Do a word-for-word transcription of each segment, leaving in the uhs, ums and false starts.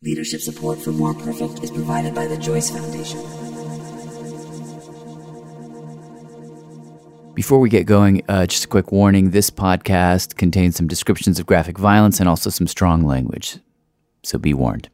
Leadership support for More Perfect is provided by the Joyce Foundation. Before we get going, uh, just a quick warning. This podcast contains some descriptions of graphic violence and also some strong language. So be warned.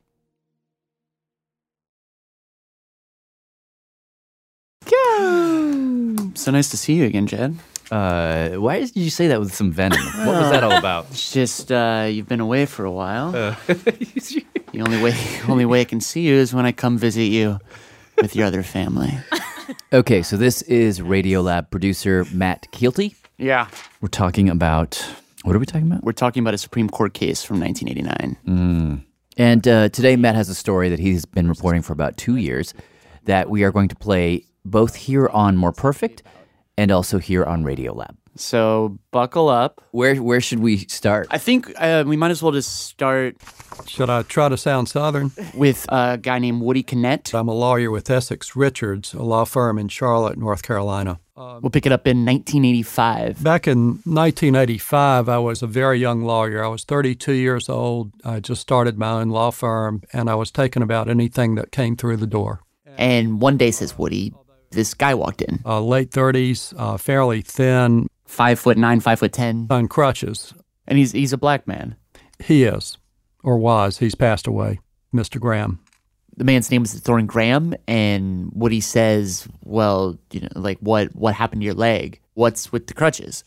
So nice to see you again, Jed. Uh, why did you say that with some venom? What was that all about? It's just uh, you've been away for a while. Uh. The only way, only way I can see you is when I come visit you with your other family. Okay, so this is Radiolab producer Matt Kielty. Yeah. We're talking about, what are we talking about? We're talking about a Supreme Court case from nineteen eighty-nine. Mm. And uh, today Matt has a story that he's been reporting for about two years that we are going to play both here on More Perfect and also here on Radiolab. So buckle up. Where where should we start? I think uh, we might as well just start. Should I try to sound Southern? With a guy named Woody Kinnett. I'm a lawyer with Essex Richards, a law firm in Charlotte, North Carolina. Um, we'll pick it up in nineteen eighty-five. Back in nineteen eighty-five, I was a very young lawyer. I was thirty-two years old. I just started my own law firm, and I was taking about anything that came through the door. And one day, says Woody, this guy walked in. Uh, late thirties, uh, fairly thin. Five foot nine, five foot ten. On crutches. And he's he's a black man. He is, or was. He's passed away, Mister Graham. The man's name was Thorne Graham, and Woody says, well, you know, like, what, what happened to your leg? What's with the crutches?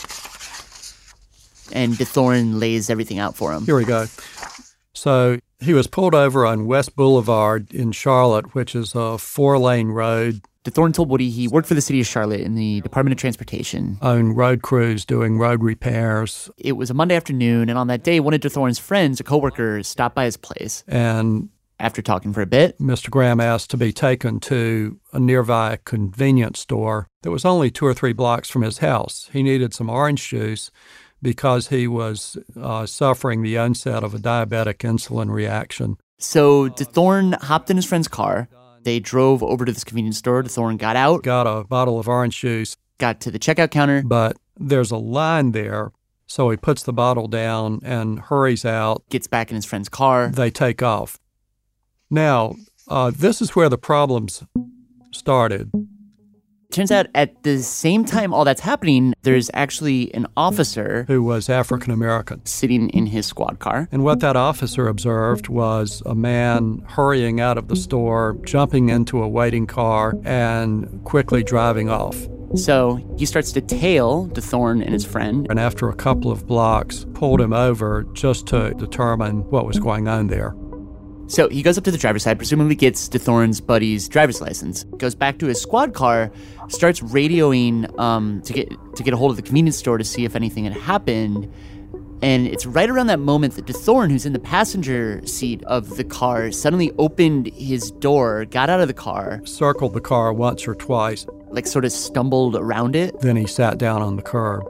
And DeThorne lays everything out for him. Here we go. So he was pulled over on West Boulevard in Charlotte, which is a four-lane road. DeThorne told Woody he worked for the city of Charlotte in the Department of Transportation. Owned road crews doing road repairs. It was a Monday afternoon, and on that day, one of DeThorne's friends, a coworker, stopped by his place. And after talking for a bit, Mister Graham asked to be taken to a nearby convenience store that was only two or three blocks from his house. He needed some orange juice because he was uh, suffering the onset of a diabetic insulin reaction. So DeThorne hopped in his friend's car. They drove over to this convenience store. DeThorne got out. Got a bottle of orange juice. Got to the checkout counter. But there's a line there, so he puts the bottle down and hurries out. Gets back in his friend's car. They take off. Now, uh, this is where the problems started. Turns out at the same time all that's happening, there's actually an officer who was African-American sitting in his squad car. And what that officer observed was a man hurrying out of the store, jumping into a waiting car, and quickly driving off. So he starts to tail DeThorne and his friend. And after a couple of blocks, pulled him over just to determine what was going on there. So he goes up to the driver's side, presumably gets DeThorne's buddy's driver's license, goes back to his squad car, starts radioing um, to get to get a hold of the convenience store to see if anything had happened. And it's right around that moment that DeThorne, who's in the passenger seat of the car, suddenly opened his door, got out of the car. Circled the car once or twice. Like sort of stumbled around it. Then he sat down on the curb.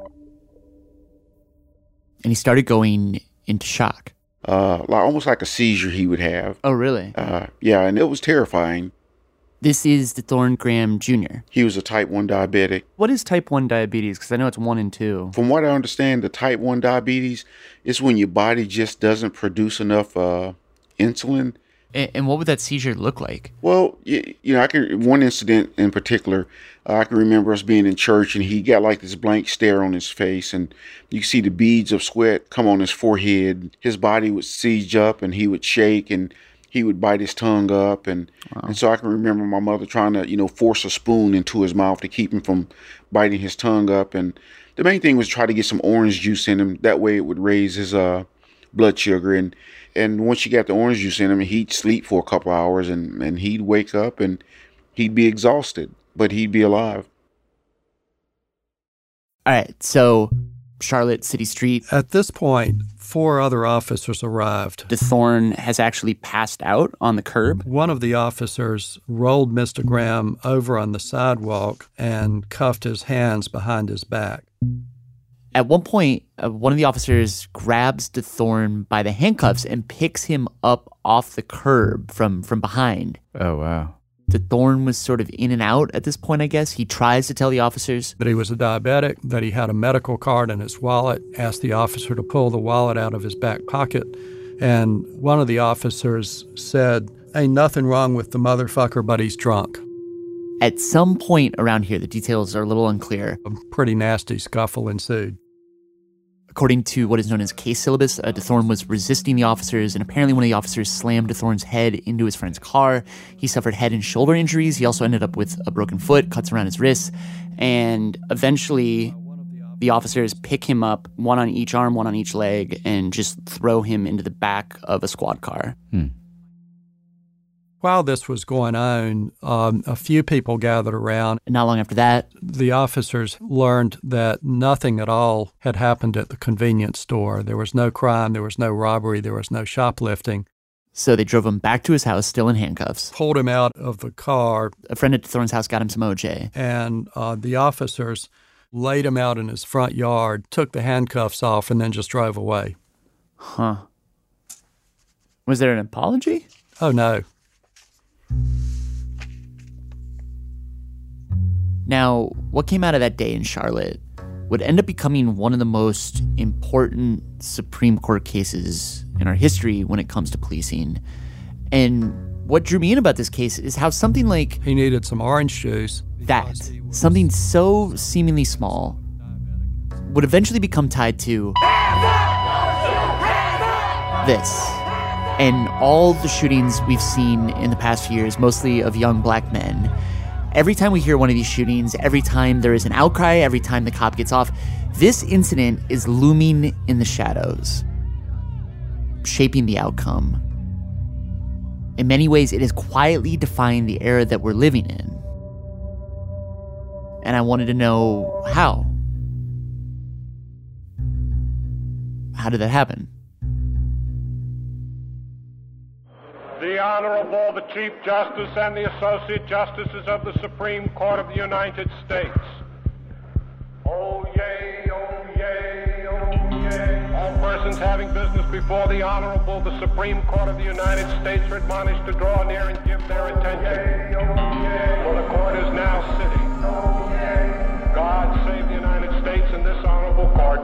And he started going into shock. Uh, like, almost like a seizure he would have. Oh, really? Uh, yeah, and it was terrifying. This is DeThorne Graham Junior He was a type one diabetic. What is type one diabetes? Because I know it's one and two. From what I understand, the type one diabetes is when your body just doesn't produce enough uh, insulin. And, and what would that seizure look like? Well, you, you know, I can one incident in particular, uh, I can remember us being in church and he got like this blank stare on his face and you could see the beads of sweat come on his forehead. His body would siege up and he would shake and he would bite his tongue up. And, wow. and so I can remember my mother trying to, you know, force a spoon into his mouth to keep him from biting his tongue up. And the main thing was try to get some orange juice in him. That way it would raise his uh, blood sugar. And And once you got the orange juice in him, he'd sleep for a couple hours and, and he'd wake up and he'd be exhausted, but he'd be alive. All right, so Charlotte City Street. At this point, four other officers arrived. DeThorne has actually passed out on the curb. One of the officers rolled Mister Graham over on the sidewalk and cuffed his hands behind his back. At one point, uh, one of the officers grabs DeThorne by the handcuffs and picks him up off the curb from, from behind. Oh, wow. DeThorne was sort of in and out at this point, I guess. He tries to tell the officers that he was a diabetic, that he had a medical card in his wallet, asked the officer to pull the wallet out of his back pocket, And one of the officers said, "Ain't nothing wrong with the motherfucker, but he's drunk." At some point around here, the details are a little unclear. A pretty nasty scuffle ensued. According to what is known as case syllabus, uh, DeThorne was resisting the officers, and apparently one of the officers slammed DeThorne's head into his friend's car. He suffered head and shoulder injuries. He also ended up with a broken foot, cuts around his wrists, and eventually the officers pick him up, one on each arm, one on each leg, and just throw him into the back of a squad car. Hmm. While this was going on, um, a few people gathered around. And not long after that, the officers learned that nothing at all had happened at the convenience store. There was no crime, there was no robbery, there was no shoplifting. So they drove him back to his house, still in handcuffs. Pulled him out of the car. A friend at DeThorne's house got him some O J. And uh, the officers laid him out in his front yard, took the handcuffs off, and then just drove away. Huh. Was there an apology? Oh, no. Now, what came out of that day in Charlotte would end up becoming one of the most important Supreme Court cases in our history when it comes to policing. And what drew me in about this case is how something like... He needed some orange juice. That, something so seemingly small, would eventually become tied to this. And all the shootings we've seen in the past few years, mostly of young black men. Every time we hear one of these shootings, every time there is an outcry, every time the cop gets off, this incident is looming in the shadows, shaping the outcome. In many ways, it is quietly defying the era that we're living in. And I wanted to know how. How did that happen? The Honorable, the Chief Justice and the Associate Justices of the Supreme Court of the United States. Oh, yay, oh, yay, oh, yay. All persons having business before the Honorable, the Supreme Court of the United States are admonished to draw near and give their attention. For the court is now sitting. God save the United States and this Honorable Court.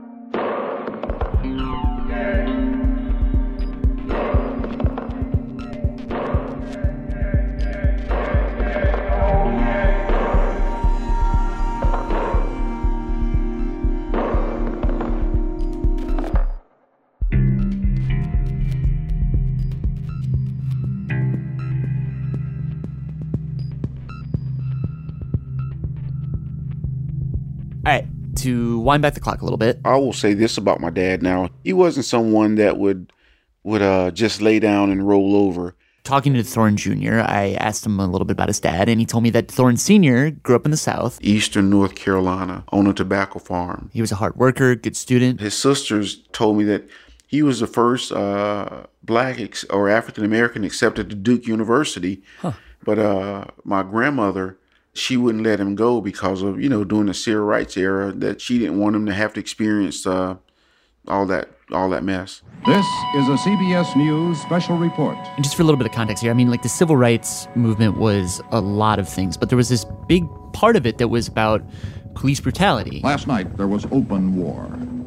All right, to wind back the clock a little bit. I will say this about my dad now. He wasn't someone that would would uh, just lay down and roll over. Talking to Thorne Junior, I asked him a little bit about his dad, and he told me that Thorne Senior grew up in the South. Eastern North Carolina, on a tobacco farm. He was a hard worker, good student. His sisters told me that he was the first uh, black ex- or African-American accepted to Duke University. Huh. But uh, my grandmother, she wouldn't let him go because of, you know, during the civil rights era, that she didn't want him to have to experience uh, all that all that mess. This is a C B S News special report. And just for a little bit of context here, I mean, like the civil rights movement was a lot of things, but there was this big part of it that was about police brutality. Last night, there was open war.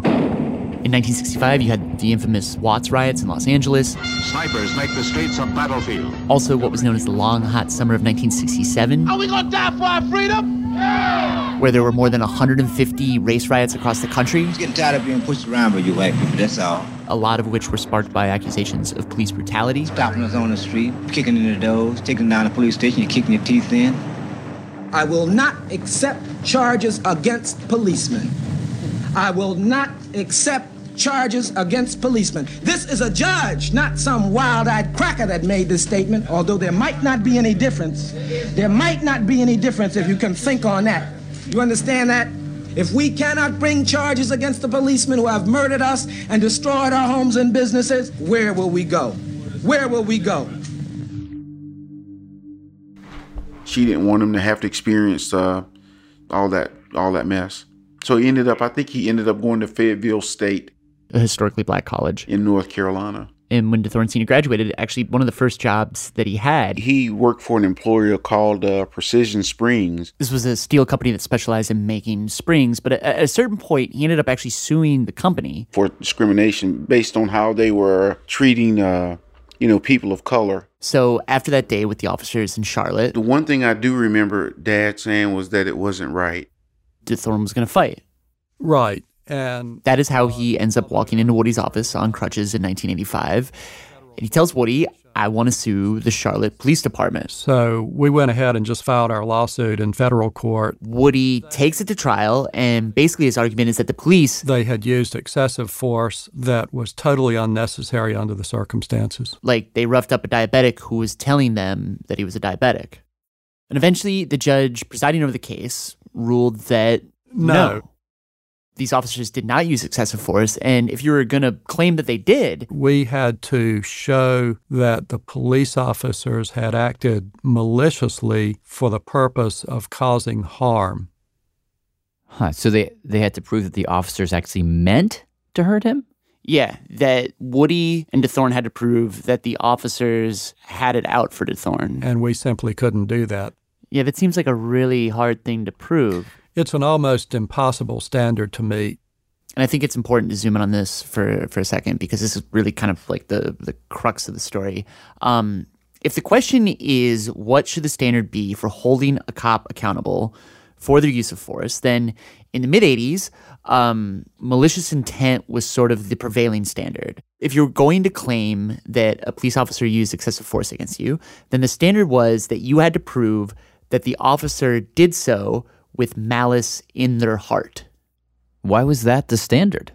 In nineteen sixty-five, you had the infamous Watts riots in Los Angeles. Snipers make the streets a battlefield. Also, what was known as the Long Hot Summer of nineteen sixty-seven. Are we gonna die for our freedom? Yeah! Where there were more than one hundred fifty race riots across the country. Just getting tired of being pushed around by you white people, that's all. A lot of which were sparked by accusations of police brutality. Stopping us on the street, kicking in the doors, taking down the police station, you're kicking your teeth in. I will not accept charges against policemen. I will not accept charges against policemen. This is a judge, not some wild-eyed cracker that made this statement, although there might not be any difference. There might not be any difference if you can think on that. You understand that? If we cannot bring charges against the policemen who have murdered us and destroyed our homes and businesses, where will we go? Where will we go? She didn't want him to have to experience uh, all that all that mess. So he ended up, I think he ended up going to Fayetteville State. A historically black college. In North Carolina. And when DeThorne Senior graduated, actually one of the first jobs that he had. He worked for an employer called uh, Precision Springs. This was a steel company that specialized in making springs, but at a certain point, he ended up actually suing the company. For discrimination based on how they were treating, uh, you know, people of color. So after that day with the officers in Charlotte. The one thing I do remember Dad saying was that it wasn't right. DeThorne was going to fight. Right. And that is how he ends up walking into Woody's office on crutches in nineteen eighty-five. And he tells Woody, I want to sue the Charlotte Police Department. So we went ahead and just filed our lawsuit in federal court. Woody takes it to trial, and basically his argument is that the police... They had used excessive force that was totally unnecessary under the circumstances. Like they roughed up a diabetic who was telling them that he was a diabetic. And eventually the judge presiding over the case ruled that no. no. These officers did not use excessive force, and if you were going to claim that they did... We had to show that the police officers had acted maliciously for the purpose of causing harm. Huh, so they, they had to prove that the officers actually meant to hurt him? Yeah, that Woody and DeThorne had to prove that the officers had it out for DeThorne. And we simply couldn't do that. Yeah, that seems like a really hard thing to prove. It's an almost impossible standard to meet. And I think it's important to zoom in on this for, for a second because this is really kind of like the, the crux of the story. Um, if the question is what should the standard be for holding a cop accountable for their use of force, then in the mid-eighties, um, malicious intent was sort of the prevailing standard. If you're going to claim that a police officer used excessive force against you, then the standard was that you had to prove that the officer did so with malice in their heart. Why was that the standard?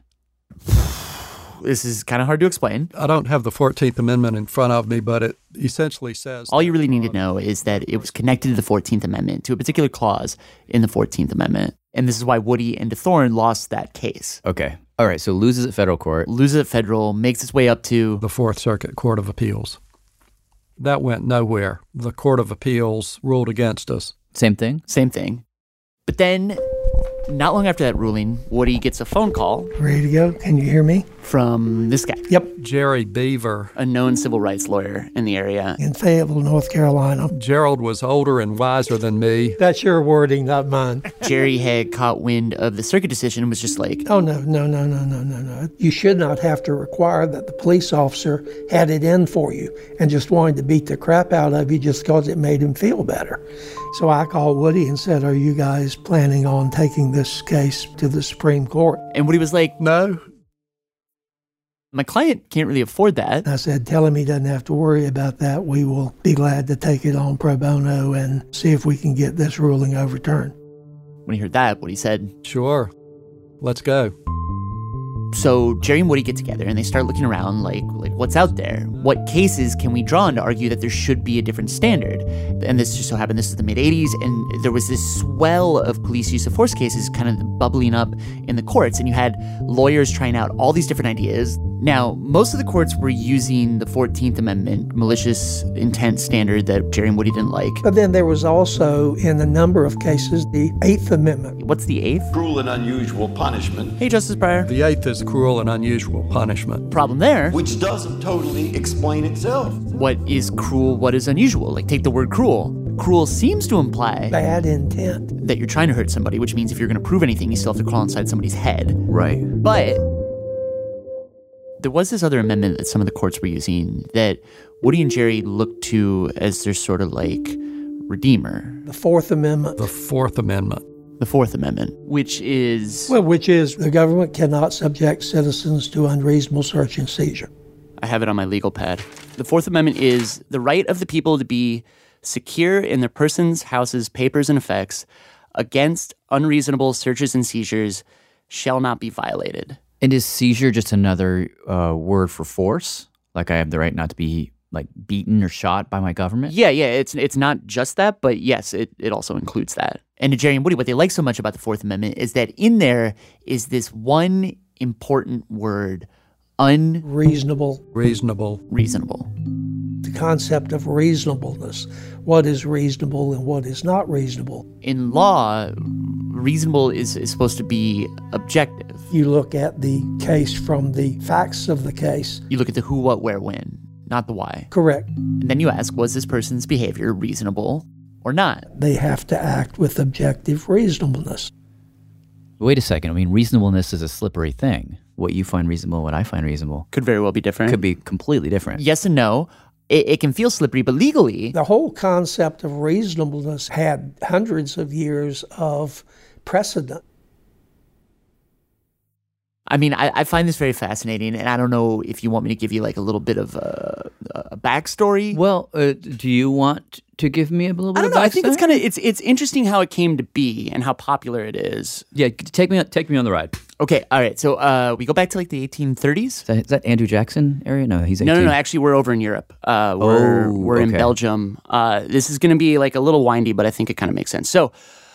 This is kind of hard to explain. I don't have the fourteenth Amendment in front of me, but it essentially says... All you really need to know is that it was connected to the fourteenth Amendment, to a particular clause in the fourteenth Amendment. And this is why Woody and DeThorne lost that case. Okay. All right, so loses at federal court. Loses at federal, makes its way up to... the Fourth Circuit Court of Appeals. That went nowhere. The Court of Appeals ruled against us. Same thing? Same thing. But then, not long after that ruling, Woody gets a phone call. Ready to go? Can you hear me? From this guy. Yep. Jerry Beaver. A known civil rights lawyer in the area. In Fayetteville, North Carolina. Gerald was older and wiser than me. That's your wording, not mine. Jerry had caught wind of the circuit decision and was just like... Oh, no, no, no, no, no, no, no. You should not have to require that the police officer had it in for you and just wanted to beat the crap out of you just because it made him feel better. So I called Woody and said, are you guys planning on taking this case to the Supreme Court? And Woody was like, no. My client can't really afford that. I said, tell him he doesn't have to worry about that. We will be glad to take it on pro bono and see if we can get this ruling overturned. When he heard that, Woody said, sure, let's go. So Jerry and Woody get together and they start looking around like, like what's out there? What cases can we draw on to argue that there should be a different standard? And this just so happened, this is the mid-eighties, and there was this swell of police use of force cases kind of bubbling up in the courts, and you had lawyers trying out all these different ideas. Now, most of the courts were using the fourteenth Amendment malicious intent standard that Jerry and Woody didn't like. But then there was also, in a number of cases, the eighth Amendment. What's the eighth? Cruel and unusual punishment. Hey, Justice Breyer. The eighth is cruel and unusual punishment. Problem there. Which doesn't totally explain itself. What is cruel? What is unusual? Like, take the word cruel. Cruel seems to imply... bad intent. That you're trying to hurt somebody, which means if you're going to prove anything, you still have to crawl inside somebody's head. Right. But there was this other amendment that some of the courts were using that Woody and Jerry looked to as their sort of like redeemer. The Fourth Amendment. The Fourth Amendment. The Fourth Amendment, which is... Well, which is the government cannot subject citizens to unreasonable search and seizure. I have it on my legal pad. The Fourth Amendment is the right of the people to be secure in their persons, houses, papers, and effects against unreasonable searches and seizures shall not be violated. And is seizure just another uh, word for force? Like I have the right not to be like beaten or shot by my government? Yeah, yeah. It's it's not just that, but yes, it, it also includes that. And to Jerry and Woody, what they like so much about the Fourth Amendment is that in there is this one important word, unreasonable. Reasonable. Reasonable. The concept of reasonableness. What is reasonable and what is not reasonable. In law, reasonable is, is supposed to be objective. You look at the case from the facts of the case. You look at the who, what, where, when, not the why. Correct. And then you ask, was this person's behavior reasonable or not? They have to act with objective reasonableness. Wait a second. I mean, reasonableness is a slippery thing. What you find reasonable, what I find reasonable. Could very well be different. Could be completely different. Yes and no. It, it can feel slippery, but legally... The whole concept of reasonableness had hundreds of years of precedent. I mean, I, I find this very fascinating, and I don't know if you want me to give you like a little bit of a, a backstory. Well, uh, do you want to give me a little bit I don't of know. backstory? I think it's kind of it's it's interesting how it came to be and how popular it is. Yeah, take me take me on the ride. Okay, all right. So uh, we go back to like the eighteen thirties. Is that, is that Andrew Jackson area? No, he's eighteen. No, no, no. Actually, we're over in Europe. Uh, we're Oh, we're in okay. Belgium. Uh, this is going to be like a little windy, but I think it kind of makes sense. So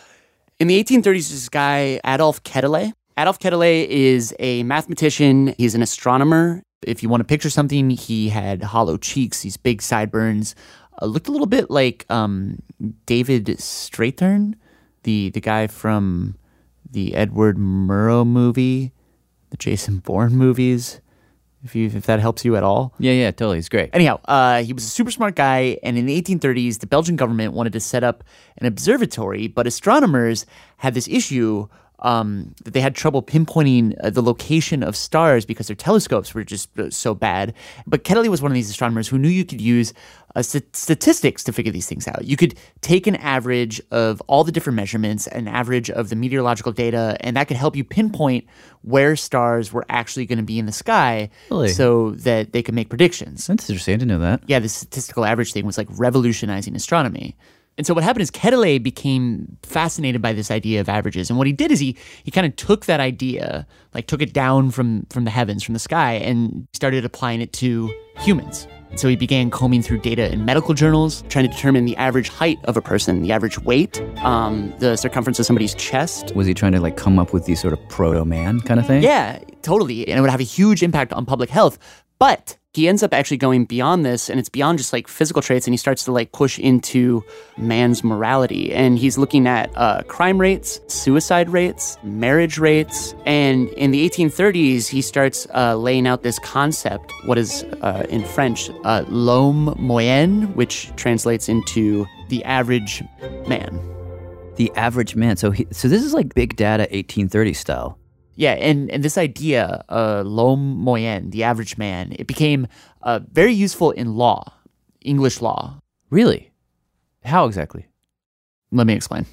in the eighteen thirties, this guy Adolf Quetelet. Adolf Quetelet is a mathematician. He's an astronomer. If you want to picture something, he had hollow cheeks, these big sideburns. Uh, looked a little bit like um, David Strathern, the the guy from the Edward Murrow movie, the Jason Bourne movies, if you if that helps you at all. Yeah, yeah, totally. It's great. Anyhow, uh, he was a super smart guy, and in the eighteen thirties, the Belgian government wanted to set up an observatory, but astronomers had this issue um, that they had trouble pinpointing uh, the location of stars because their telescopes were just uh, so bad. But Quetelet was one of these astronomers who knew you could use uh, st- statistics to figure these things out. You could take an average of all the different measurements, an average of the meteorological data, and that could help you pinpoint where stars were actually going to be in the sky Really? so that they could make predictions. That's interesting. I didn't know that. Yeah, the statistical average thing was like revolutionizing astronomy. And so what happened is Quetelet became fascinated by this idea of averages. And what he did is he he kind of took that idea, like took it down from, from the heavens, from the sky, and started applying it to humans. And so he began combing through data in medical journals, trying to determine the average height of a person, the average weight, um, the circumference of somebody's chest. Was he trying to like come up with these sort of proto-man kind of thing? Yeah, totally. And it would have a huge impact on public health. But he ends up actually going beyond this, and it's beyond just like physical traits, and he starts to like push into man's morality. And he's looking at uh, crime rates, suicide rates, marriage rates. And in the eighteen thirties, he starts uh, laying out this concept, what is uh, in French, uh, l'homme moyen, which translates into the average man. The average man. So he, so this is like big data eighteen thirties style. Yeah, and, and this idea, uh, l'homme moyen, the average man, it became uh, very useful in law, English law. Really? How exactly? Let me explain.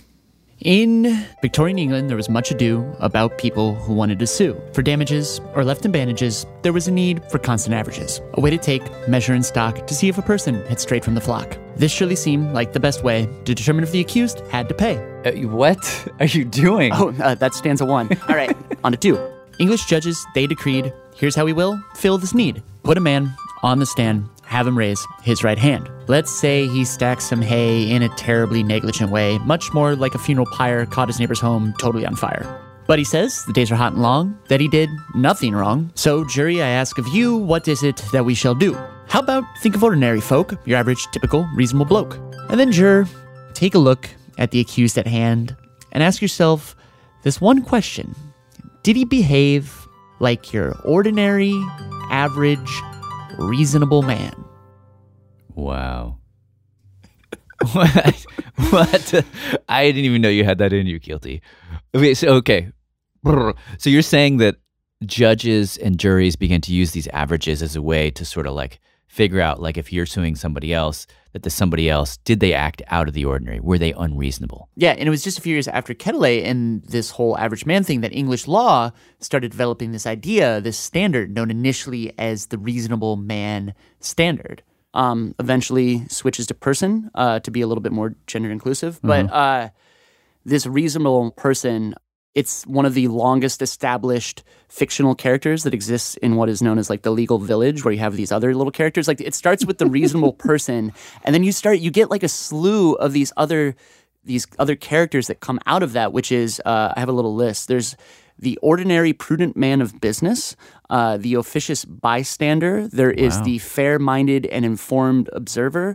In Victorian England, there was much ado about people who wanted to sue. For damages or left in bandages, there was a need for constant averages, a way to take, measure, and stock to see if a person had strayed from the flock. This surely seemed like the best way to determine if the accused had to pay. Uh, what are you doing? Oh, uh, that's stanza one. All right, on to two. English judges, they decreed, here's how we will fill this need. Put a man on the stand, have him raise his right hand. Let's say he stacks some hay in a terribly negligent way, much more like a funeral pyre caught his neighbor's home totally on fire. But he says, the days are hot and long, that he did nothing wrong. So, jury, I ask of you, what is it that we shall do? How about think of ordinary folk, your average, typical, reasonable bloke? And then, juror, take a look at the accused at hand and ask yourself this one question. Did he behave like your ordinary, average, reasonable man? Wow. What? What? I didn't even know you had that in you, Keelty. Okay, so okay. So you're saying that judges and juries begin to use these averages as a way to sort of like figure out, like if you're suing somebody else, that the somebody else, did they act out of the ordinary? Were they unreasonable? Yeah, and it was just a few years after Quetelet and this whole average man thing that English law started developing this idea, this standard known initially as the reasonable man standard. Um, eventually switches to person uh, to be a little bit more gender inclusive. Mm-hmm. But uh, this reasonable person, it's one of the longest established fictional characters that exists in what is known as like the legal village, where you have these other little characters. Like it starts with the reasonable person, and then you start you get like a slew of these other these other characters that come out of that. Which is uh, I have a little list. There's the ordinary prudent man of business, uh, the officious bystander. There is Wow. the fair-minded and informed observer.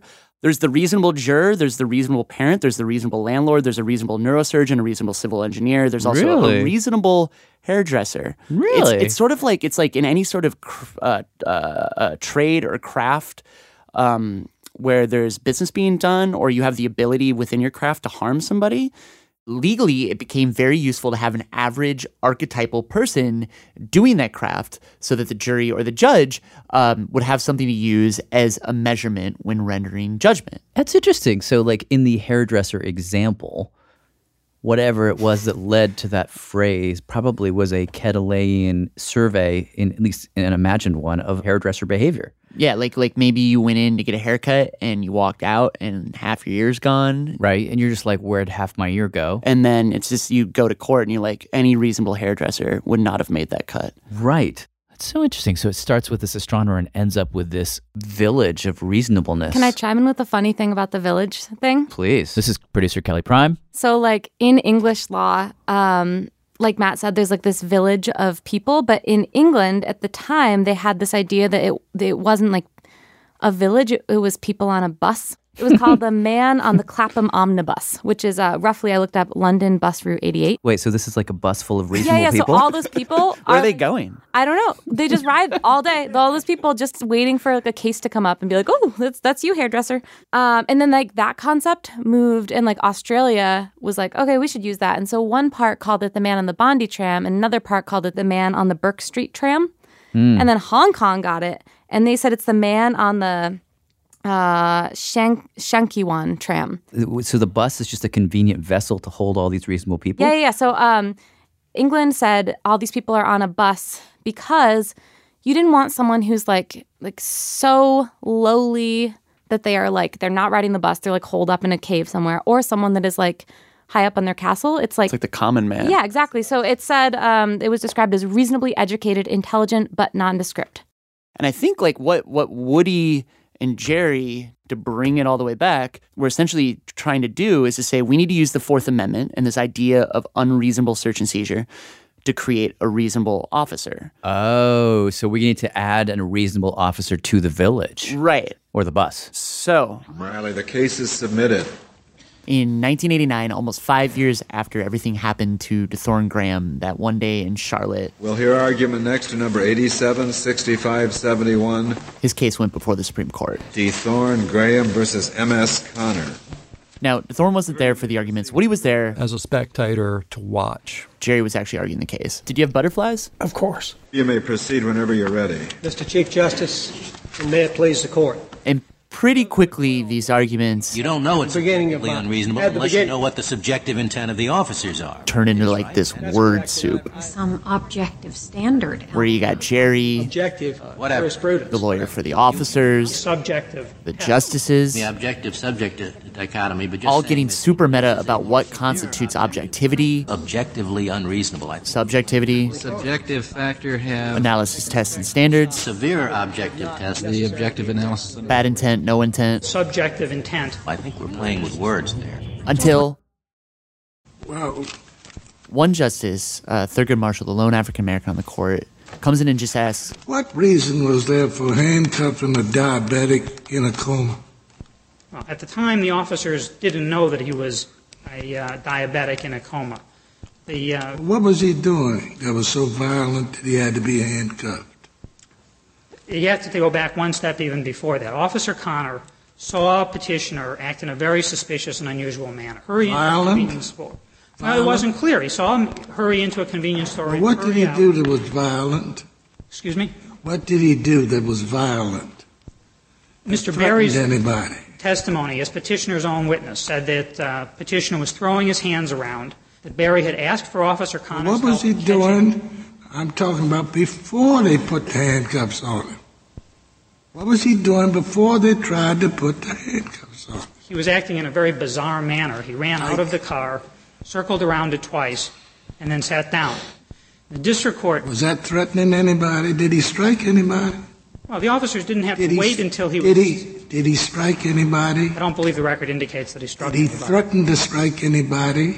There's the reasonable juror, there's the reasonable parent, there's the reasonable landlord, there's a reasonable neurosurgeon, a reasonable civil engineer. There's also Really? a reasonable hairdresser. Really? It's, it's sort of like it's like in any sort of cr- uh, uh, uh, trade or craft um, where there's business being done or you have the ability within your craft to harm somebody. Legally, it became very useful to have an average archetypal person doing that craft so that the jury or the judge um, would have something to use as a measurement when rendering judgment. That's interesting. So, like in the hairdresser example, whatever it was that led to that phrase probably was a Kedeleyan survey, in at least an imagined one, of hairdresser behavior. Yeah, like like maybe you went in to get a haircut and you walked out and half your ear's gone. Right. And you're just like, where'd half my ear go? And then it's just you go to court and you're like, any reasonable hairdresser would not have made that cut. Right. That's so interesting. So it starts with this astronomer and ends up with this village of reasonableness. Can I chime in with a funny thing about the village thing? Please. This is producer Kelly Prime. So, like, in English law, um, like Matt said, there's like this village of people. But in England at the time, they had this idea that it, that it wasn't like a village. It, it was people on a bus. It was called the Man on the Clapham Omnibus, which is uh, roughly, I looked up, London Bus Route eighty-eight. Wait, so this is like a bus full of reasonable yeah, yeah, people? So all those people Where are, are they going? I don't know. They just ride all day. All those people just waiting for like a case to come up and be like, oh, that's that's you, hairdresser. Um, and then like that concept moved, and like Australia was like, okay, we should use that. And so one part called it the Man on the Bondi Tram, and another part called it the Man on the Burke Street Tram. Mm. And then Hong Kong got it, and they said it's the Man on the uh, Shank Shankiwan Tram. So the bus is just a convenient vessel to hold all these reasonable people? Yeah, yeah, yeah. So um, England said all these people are on a bus because you didn't want someone who's like like so lowly that they are like, they're not riding the bus, they're like holed up in a cave somewhere, or someone that is like high up on their castle. It's like, it's like the common man. Yeah, exactly. So it said, um, it was described as reasonably educated, intelligent, but nondescript. And I think like what what Woody and Jerry, to bring it all the way back, we're essentially trying to do is to say we need to use the Fourth Amendment and this idea of unreasonable search and seizure to create a reasonable officer. Oh, so we need to add a reasonable officer to the village. Right. Or the bus. So, Riley, the case is submitted. In nineteen eighty-nine, almost five years after everything happened to DeThorne Graham, that one day in Charlotte. We'll hear argument next to number eighty-seven sixty-five seventy-one. His case went before the Supreme Court. DeThorne Graham versus M S Connor. Now, DeThorne wasn't there for the arguments. Woody was there as a spectator to watch. Jerry was actually arguing the case. Did you have butterflies? Of course. You may proceed whenever you're ready. Mister Chief Justice, and may it please the court. And pretty quickly, these arguments... You don't know it's completely unreasonable unless begin- you know what the subjective intent of the officers are. Turn into like this word soup. Some objective standard. Where you got Jerry, Objective Whatever. jurisprudence. the lawyer for the officers, Subjective. the justices, The objective subject dichotomy, but just all saying getting that super meta about what constitutes objectivity, objectively unreasonable. I think. subjectivity, Subjective factor have analysis tests and standards, Severe objective test. the objective analysis. bad intent, no intent, Subjective intent. I think we're playing with words there. until Well, one justice, uh, Thurgood Marshall, the lone African American on the court, comes in and just asks, what reason was there for handcuffing a diabetic in a coma? Well, at the time, the officers didn't know that he was a uh, diabetic in a coma. The uh, What was he doing that was so violent that he had to be handcuffed? You have to go back one step even before that. Officer Connor saw a petitioner act in a very suspicious and unusual manner. Hurry into a convenience store. Well, it wasn't clear. He saw him hurry into a convenience store. Well, and what did hurry he out. do that was violent? Excuse me? What did he do that was violent? Mister Threatened Berry's anybody? testimony as petitioner's own witness said that uh, petitioner was throwing his hands around, that Berry had asked for Officer Connor's What was he help in catching him. doing? I'm talking about before they put the handcuffs on him. What was he doing before they tried to put the handcuffs on him? He was acting in a very bizarre manner. He ran out of the car, circled around it twice, and then sat down. The district court... Was that threatening anybody? Did he strike anybody? Well, the officers didn't have Did to he- wait until he Did was... he, did he strike anybody? I don't believe the record indicates that he struck Did he anybody. threaten to strike anybody?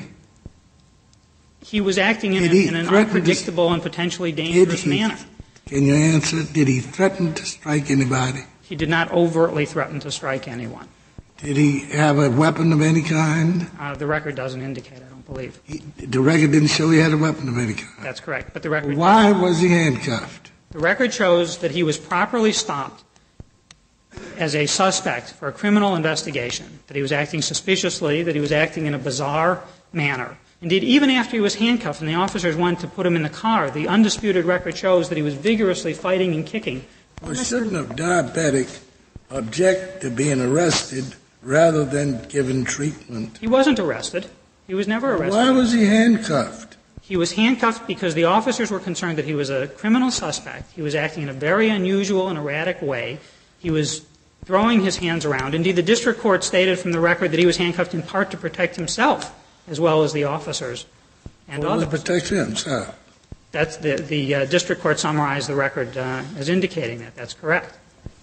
He was acting in, Did a, he in an threaten to- unpredictable and potentially dangerous he- manner. Can you answer? Did he threaten to strike anybody? He did not overtly threaten to strike anyone. Did he have a weapon of any kind? Uh, the record doesn't indicate, I don't believe. He, the record didn't show he had a weapon of any kind. That's correct. But the record. Why was he handcuffed? The record shows that he was properly stopped as a suspect for a criminal investigation, that he was acting suspiciously, that he was acting in a bizarre manner. Indeed, even after he was handcuffed and the officers went to put him in the car, the undisputed record shows that he was vigorously fighting and kicking. Well, shouldn't a diabetic object to being arrested rather than given treatment? He wasn't arrested. He was never arrested. Why was he handcuffed? He was handcuffed because the officers were concerned that he was a criminal suspect. He was acting in a very unusual and erratic way. He was throwing his hands around. Indeed, the district court stated from the record that he was handcuffed in part to protect himself as well as the officers and well, others. To protect himself. That's the, the uh, district court summarized the record uh, as indicating that. That's correct.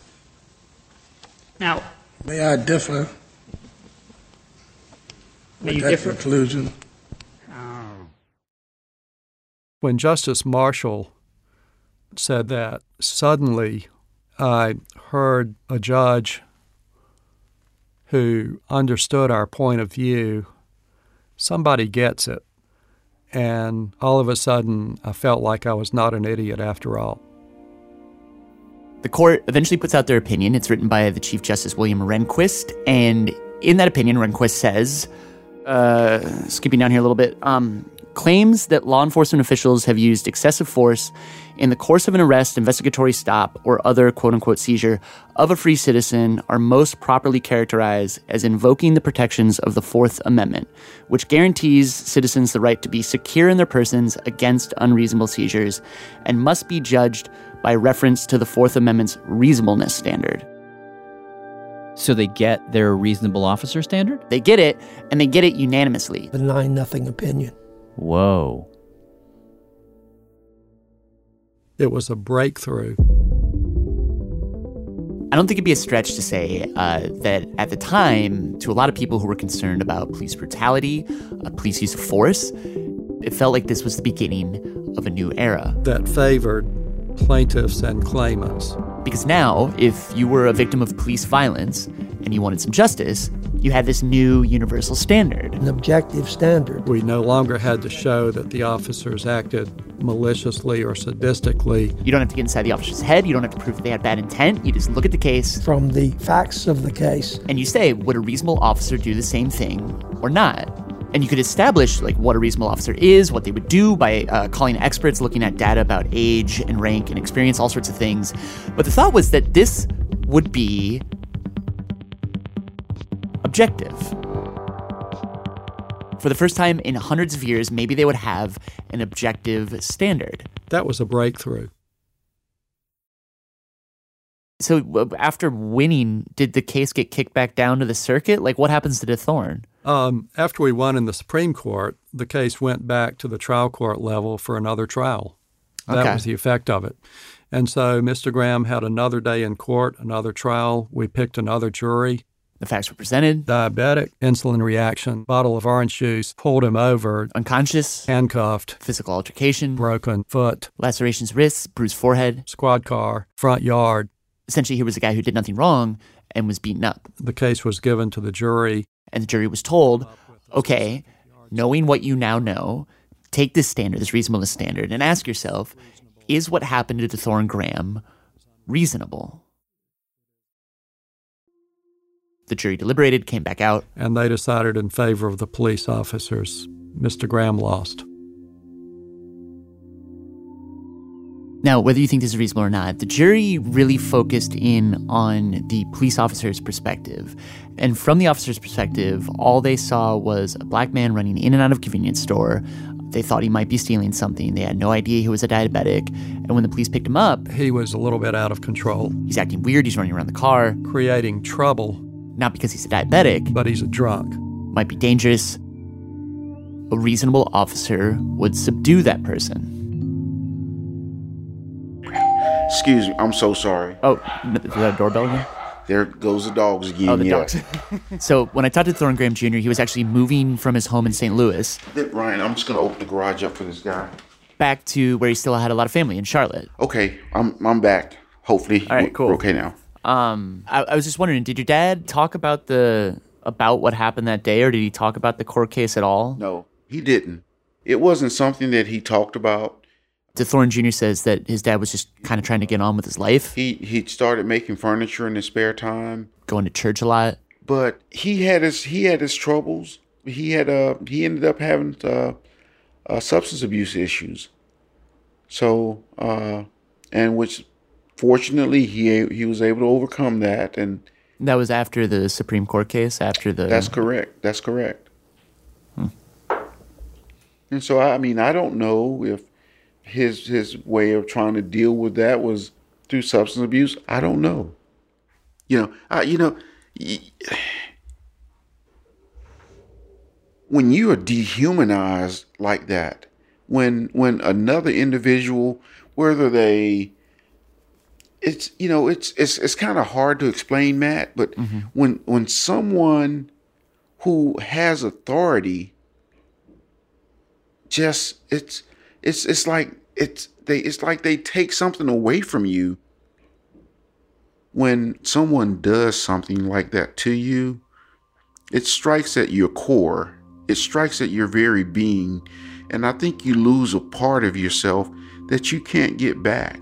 Now, may I differ may with you that differ? conclusion? When Justice Marshall said that, suddenly I heard a judge who understood our point of view. Somebody gets it. And all of a sudden, I felt like I was not an idiot after all. The court eventually puts out their opinion. It's written by the Chief Justice William Rehnquist. And in that opinion, Rehnquist says, uh, skipping down here a little bit, um, claims that law enforcement officials have used excessive force in the course of an arrest, investigatory stop, or other quote-unquote seizure of a free citizen are most properly characterized as invoking the protections of the Fourth Amendment, which guarantees citizens the right to be secure in their persons against unreasonable seizures and must be judged by reference to the Fourth Amendment's reasonableness standard. So they get their reasonable officer standard? They get it, and they get it unanimously. The nine nothing opinion. Whoa. It was a breakthrough. I don't think it'd be a stretch to say uh, that at the time, to a lot of people who were concerned about police brutality, uh, police use of force, it felt like this was the beginning of a new era. That favored plaintiffs and claimants. Because now, if you were a victim of police violence and you wanted some justice, you had this new universal standard. An objective standard. We no longer had to show that the officers acted maliciously or sadistically. You don't have to get inside the officer's head. You don't have to prove that they had bad intent. You just look at the case. From the facts of the case. And you say, would a reasonable officer do the same thing or not? And you could establish like what a reasonable officer is, what they would do by uh, calling experts, looking at data about age and rank and experience, all sorts of things. But the thought was that this would be objective. For the first time in hundreds of years, maybe they would have an objective standard. That was a breakthrough. So after winning, did the case get kicked back down to the circuit? Like, what happens to DeThorne? Um, after we won in the Supreme Court, the case went back to the trial court level for another trial. That Okay. was the effect of it. And so Mister Graham had another day in court, another trial. We picked another jury. The facts were presented. Diabetic, insulin reaction, bottle of orange juice, pulled him over. Unconscious. Handcuffed. Physical altercation. Broken foot. Lacerations wrists, bruised forehead. Squad car, front yard. Essentially, here was a guy who did nothing wrong and was beaten up. The case was given to the jury. And the jury was told, okay, knowing what you now know, take this standard, this reasonableness standard, and ask yourself, is what happened to DeThorne Graham reasonable? The jury deliberated, came back out. And they decided in favor of the police officers. Mister Graham lost. Now, whether you think this is reasonable or not, the jury really focused in on the police officer's perspective. And from the officer's perspective, all they saw was a black man running in and out of a convenience store. They thought he might be stealing something. They had no idea he was a diabetic. And when the police picked him up, he was a little bit out of control. He's acting weird. He's running around the car. Creating trouble. Not because he's a diabetic. But he's a drunk. Might be dangerous. A reasonable officer would subdue that person. Excuse me, I'm so sorry. Oh, is that a doorbell again? There goes the dogs again. Oh, the yeah. dogs. So when I talked to DeThorne Graham Junior, he was actually moving from his home in Saint Louis. Ryan, I'm just going to open the garage up for this guy. Back to where he still had a lot of family in Charlotte. Okay, I'm I'm back. Hopefully, All right, cool. we're okay now. Um, I, I was just wondering, did your dad talk about the about what happened that day, or did he talk about the court case at all? No, he didn't. It wasn't something that he talked about. DeThorne Junior says that his dad was just kind of trying to get on with his life. He he started making furniture in his spare time, going to church a lot. But he had his he had his troubles. He had uh he ended up having uh, uh substance abuse issues. So uh, and which fortunately he he was able to overcome that, and that was after the Supreme Court case. After the that's correct. That's correct. Hmm. And so I mean I don't know if his his way of trying to deal with that was through substance abuse. I don't know. You know, I, you know, when you are dehumanized like that, when when another individual, whether they, it's you know, it's it's it's kind of hard to explain, Matt. But mm-hmm. when when someone who has authority, just it's. It's it's like it's they it's like they take something away from you. When someone does something like that to you, it strikes at your core. It strikes at your very being, and I think you lose a part of yourself that you can't get back.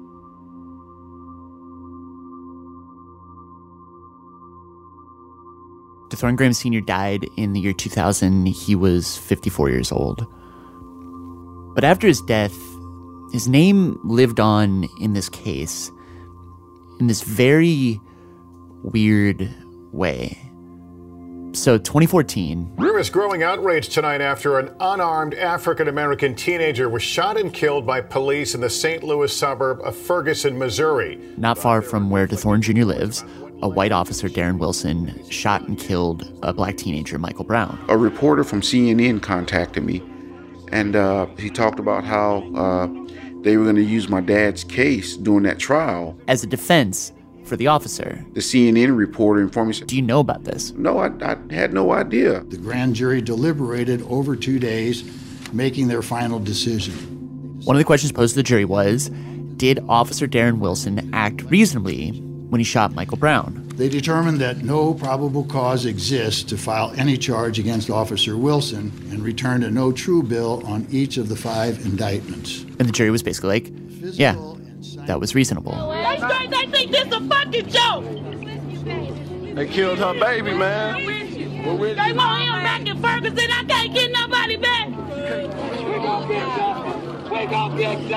DeThorne Graham Senior died in the year two thousand. He was fifty-four years old. But after his death, his name lived on in this case in this very weird way. So twenty fourteen. There is growing outrage tonight after an unarmed African-American teenager was shot and killed by police in the Saint Louis suburb of Ferguson, Missouri. Not far from where DeThorne Junior lives, a white officer, Darren Wilson, shot and killed a black teenager, Michael Brown. A reporter from C N N contacted me. And uh, he talked about how uh, they were going to use my dad's case during that trial as a defense for the officer. The C N N reporter informed me. Do you know about this? No, I, I had no idea. The grand jury deliberated over two days, making their final decision. One of the questions posed to the jury was, did Officer Darren Wilson act reasonably when he shot Michael Brown? They determined that no probable cause exists to file any charge against Officer Wilson and returned a no true bill on each of the five indictments. And the jury was basically like, yeah, that was reasonable. They straight, they think this a fucking joke. They killed her baby, man. They want him back in Ferguson. I can't get nobody back. We gon' get justice. We gon' get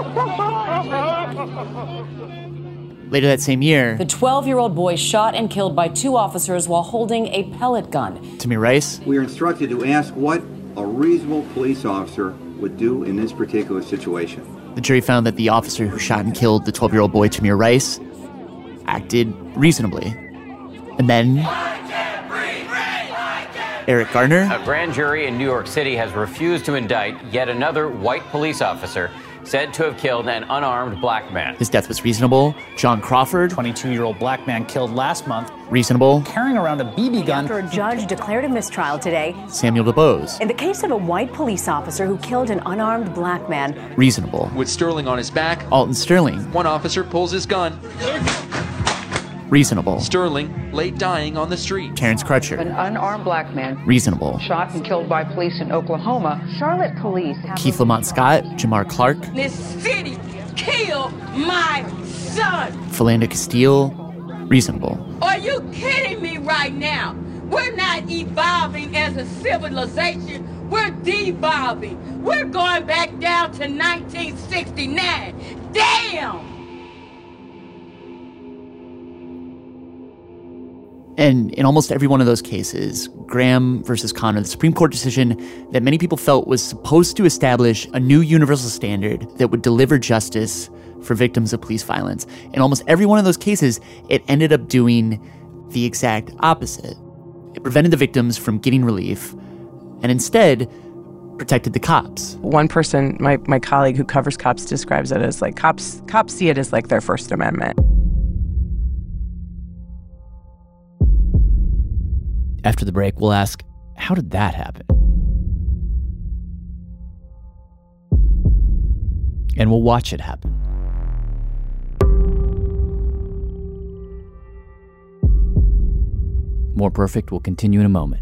justice. Later that same year, the twelve-year-old boy shot and killed by two officers while holding a pellet gun. Tamir Rice. We are instructed to ask what a reasonable police officer would do in this particular situation. The jury found that the officer who shot and killed the twelve-year-old boy, Tamir Rice, acted reasonably. And then Eric Garner. A grand jury in New York City has refused to indict yet another white police officer said to have killed an unarmed black man. His death was reasonable. John Crawford. twenty-two-year-old black man killed last month. Reasonable. Carrying around a B B gun. After a judge declared a mistrial today. Samuel DuBose. In the case of a white police officer who killed an unarmed black man. Reasonable. With Sterling on his back. Alton Sterling. One officer pulls his gun. Reasonable. Sterling lay dying on the street. Terrence Crutcher. An unarmed black man. Reasonable. Shot and killed by police in Oklahoma. Charlotte police have Keith Lamont Scott. Jamar Clark. This city killed my son. Philando Castile. Reasonable. Are you kidding me right now? We're not evolving as a civilization. We're devolving. We're going back down to nineteen sixty-nine. Damn! And in almost every one of those cases, Graham versus Connor, the Supreme Court decision that many people felt was supposed to establish a new universal standard that would deliver justice for victims of police violence. In almost every one of those cases, it ended up doing the exact opposite. It prevented the victims from getting relief and instead protected the cops. One person, my, my colleague who covers cops, describes it as like cops, cops see it as like their First Amendment. After the break, we'll ask, how did that happen? And we'll watch it happen. More Perfect will continue in a moment.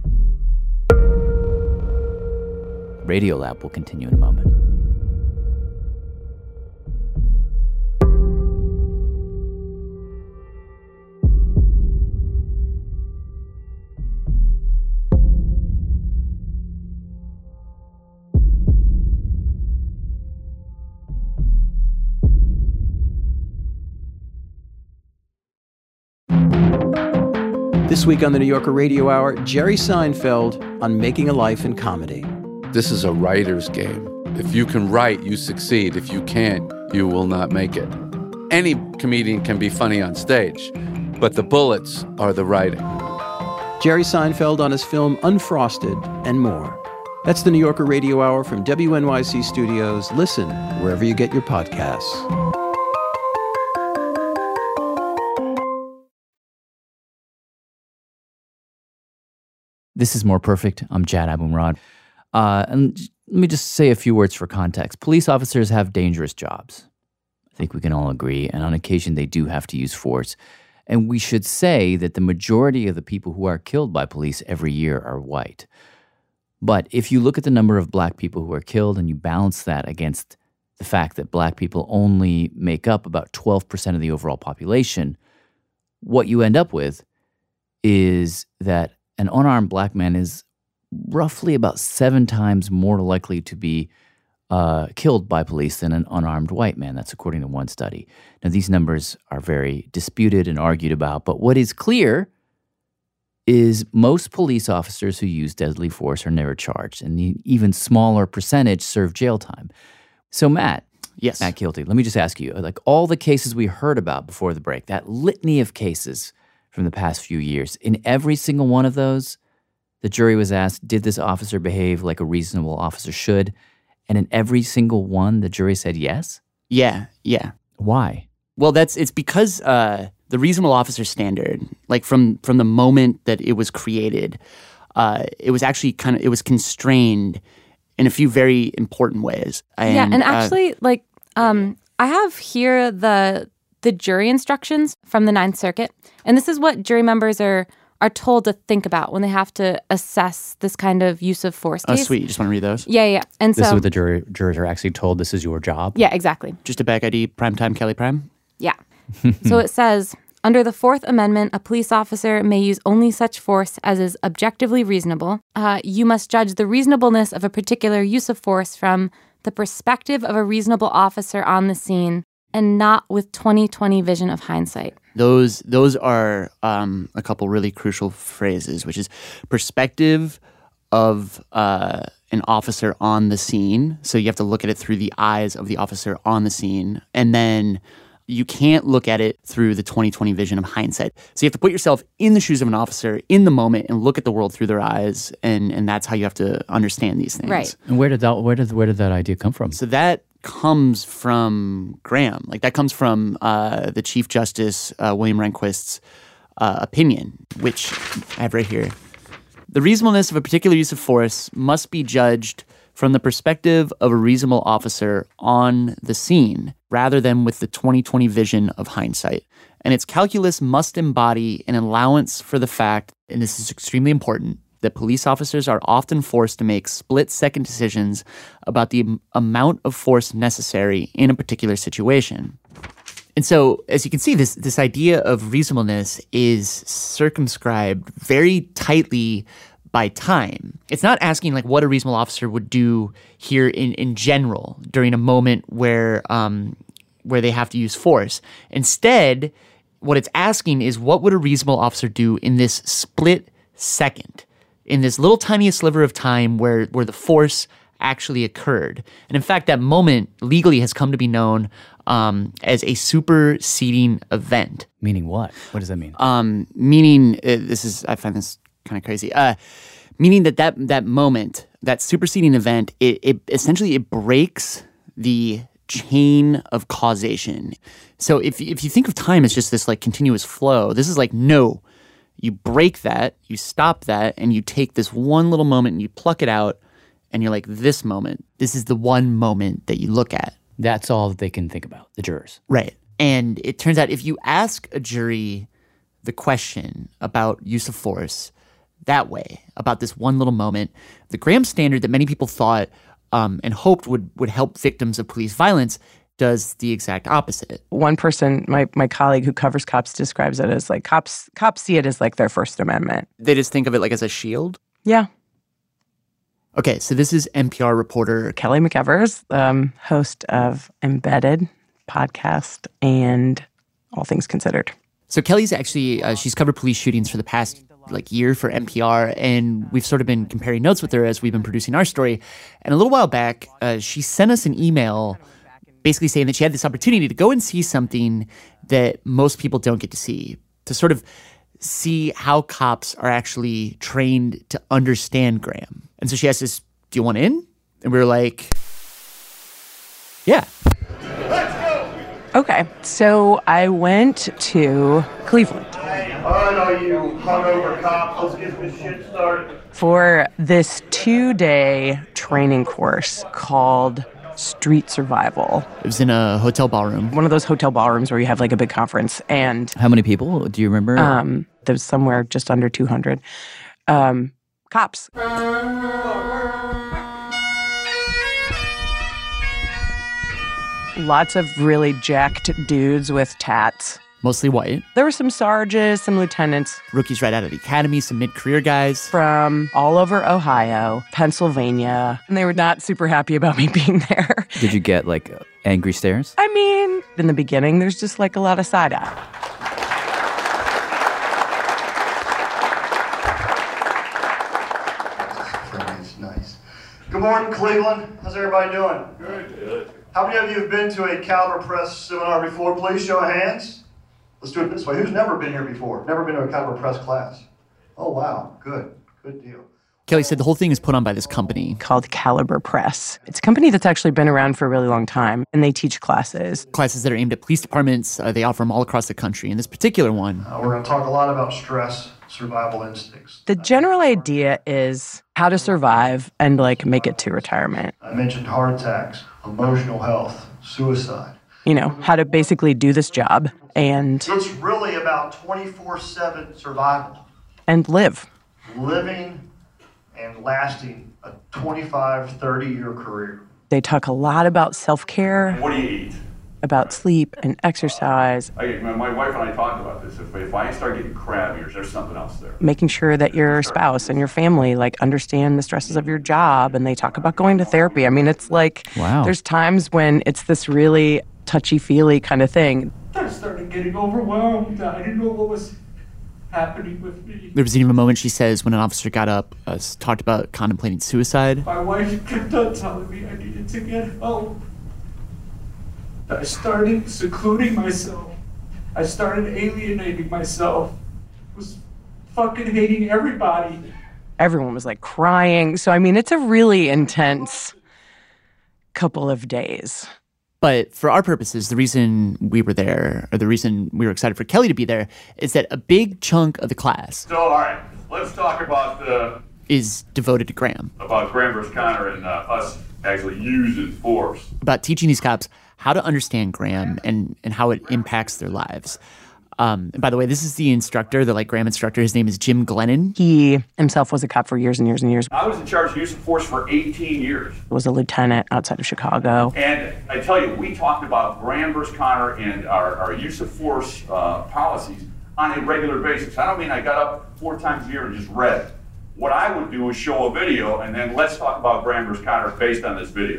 Radiolab will continue in a moment. This week on the New Yorker Radio Hour, Jerry Seinfeld on making a life in comedy. This is a writer's game. If you can write, you succeed. If you can't, you will not make it. Any comedian can be funny on stage, but the bullets are the writing. Jerry Seinfeld on his film Unfrosted and more. That's the New Yorker Radio Hour from W N Y C Studios. Listen wherever you get your podcasts. This is More Perfect. I'm Jad Abumrad. Uh, and let me just say a few words for context. Police officers have dangerous jobs. I think we can all agree. And on occasion, they do have to use force. And we should say that the majority of the people who are killed by police every year are white. But if you look at the number of black people who are killed and you balance that against the fact that black people only make up about twelve percent of the overall population, what you end up with is that an unarmed black man is roughly about seven times more likely to be uh, killed by police than an unarmed white man. That's according to one study. Now, these numbers are very disputed and argued about, but what is clear is most police officers who use deadly force are never charged, and the even smaller percentage serve jail time. So, Matt, yes, Matt Kilty, let me just ask you, like all the cases we heard about before the break, that litany of cases from the past few years, in every single one of those, the jury was asked, did this officer behave like a reasonable officer should? And in every single one, the jury said yes? Yeah, yeah. Why? Well, that's it's because uh, the reasonable officer standard, like from from the moment that it was created, uh, it was actually kind of it was constrained in a few very important ways. And, yeah, and uh, actually, like um, I have here the the jury instructions from the Ninth Circuit, and this is what jury members are are told to think about when they have to assess this kind of use of force case. Oh, sweet. You just want to read those? Yeah, yeah. And this so, is what the jury, jurors are actually told. This is your job. Yeah, exactly. Just a back I D, primetime Kelly Prime? Yeah. So it says, under the Fourth Amendment, a police officer may use only such force as is objectively reasonable. Uh, you must judge the reasonableness of a particular use of force from the perspective of a reasonable officer on the scene and not with twenty twenty vision of hindsight. Those those are um, a couple really crucial phrases, which is perspective of uh, an officer on the scene. So you have to look at it through the eyes of the officer on the scene. And then you can't look at it through the twenty twenty vision of hindsight. So you have to put yourself in the shoes of an officer in the moment and look at the world through their eyes. And, and that's how you have to understand these things. Right. And where did that where did where did that idea come from? So that comes from Graham. Like that comes from uh, the Chief Justice uh, William Rehnquist's uh, opinion, which I have right here. The reasonableness of a particular use of force must be judged from the perspective of a reasonable officer on the scene, rather than with the twenty twenty vision of hindsight. And its calculus must embody an allowance for the fact, and this is extremely important, that police officers are often forced to make split-second decisions about the am- amount of force necessary in a particular situation. And so, as you can see, this this idea of reasonableness is circumscribed very tightly by time. It's not asking like what a reasonable officer would do here in, in general during a moment where um, where they have to use force. Instead, what it's asking is what would a reasonable officer do in this split second, in this little tiny sliver of time where, where the force actually occurred. And in fact, that moment legally has come to be known um, as a superseding event. Meaning what? What does that mean? Um, meaning, uh, this is, I find this kind of crazy. Uh, meaning that, that that moment, that superseding event, it, it essentially it breaks the chain of causation. So if if you think of time as just this like continuous flow, this is like no. You break that, you stop that, and you take this one little moment and you pluck it out, and you're like, this moment, this is the one moment that you look at. That's all that they can think about, the jurors. Right. And it turns out if you ask a jury the question about use of force that way, about this one little moment. The Graham standard that many people thought um, and hoped would, would help victims of police violence does the exact opposite. One person, my, my colleague who covers cops, describes it as like cops cops see it as like their First Amendment. They just think of it like as a shield? Yeah. Okay, so this is N P R reporter Kelly McEvers, um, host of Embedded podcast and All Things Considered. So Kelly's actually, uh, she's covered police shootings for the past like year for N P R, and we've sort of been comparing notes with her as we've been producing our story. And a little while back, uh, she sent us an email basically saying that she had this opportunity to go and see something that most people don't get to see, to sort of see how cops are actually trained to understand Graham. And so she asked us, do you want in? And we were like, yeah. Okay, so I went to Cleveland. All right, all you hungover cops, let's get this shit started. For this two-day training course called Street Survival. It was in a hotel ballroom. One of those hotel ballrooms where you have like a big conference. And how many people? Do you remember? Um, there was somewhere just under two hundred. Um, cops. Lots of really jacked dudes with tats. Mostly white. There were some sergeants, some lieutenants. Rookies right out of the academy, some mid-career guys. From all over Ohio, Pennsylvania. And they were not super happy about me being there. Did you get, like, angry stares? I mean, in the beginning, there's just, like, a lot of side-eye. Nice, nice. Good morning, Cleveland. How's everybody doing? Good, good. How many of you have been to a caliber press seminar before? Please show of hands. Let's do it this way. Who's never been here before? Never been to a caliber press class? Oh, wow. Good. Good deal. Kelly said the whole thing is put on by this company called Caliber Press. It's a company that's actually been around for a really long time, and they teach classes. Classes that are aimed at police departments. Uh, they offer them all across the country. And this particular one... Uh, we're going to talk a lot about stress, survival instincts. The general idea is how to survive and, like, make it to retirement. I mentioned heart attacks, emotional health, suicide. You know, how to basically do this job and... It's really about twenty-four seven survival. And live. Living and lasting a twenty-five, thirty-year career. They talk a lot about self-care. What do you eat? About sleep and exercise. I, my wife and I talked about this. If, if I start getting crabby, there's something else there. Making sure that your spouse and your family, like, understand the stresses of your job, and they talk about going to therapy. I mean, it's like, wow. There's times when it's this really touchy-feely kind of thing. I started getting overwhelmed. I didn't know what was happening with me. There was even a moment, she says, when an officer got up, uh, talked about contemplating suicide. My wife kept on telling me I needed to get help. I started secluding myself. I started alienating myself. I was fucking hating everybody. Everyone was, like, crying. So, I mean, it's a really intense couple of days. But for our purposes, the reason we were there, or the reason we were excited for Kelly to be there, is that a big chunk of the class... So, all right, let's talk about the... is devoted to Graham. About Graham versus Connor and uh, us actually using force. About teaching these cops how to understand Graham and, and how it impacts their lives. Um, and by the way, this is the instructor, the like Graham instructor. His name is Jim Glennon. He himself was a cop for years and years and years. I was in charge of use of force for eighteen years. Was a lieutenant outside of Chicago. And I tell you, we talked about Graham versus Connor and our, our use of force uh, policies on a regular basis. I don't mean I got up four times a year and just read it. What I would do is show a video, and then let's talk about Graham versus Connor based on this video.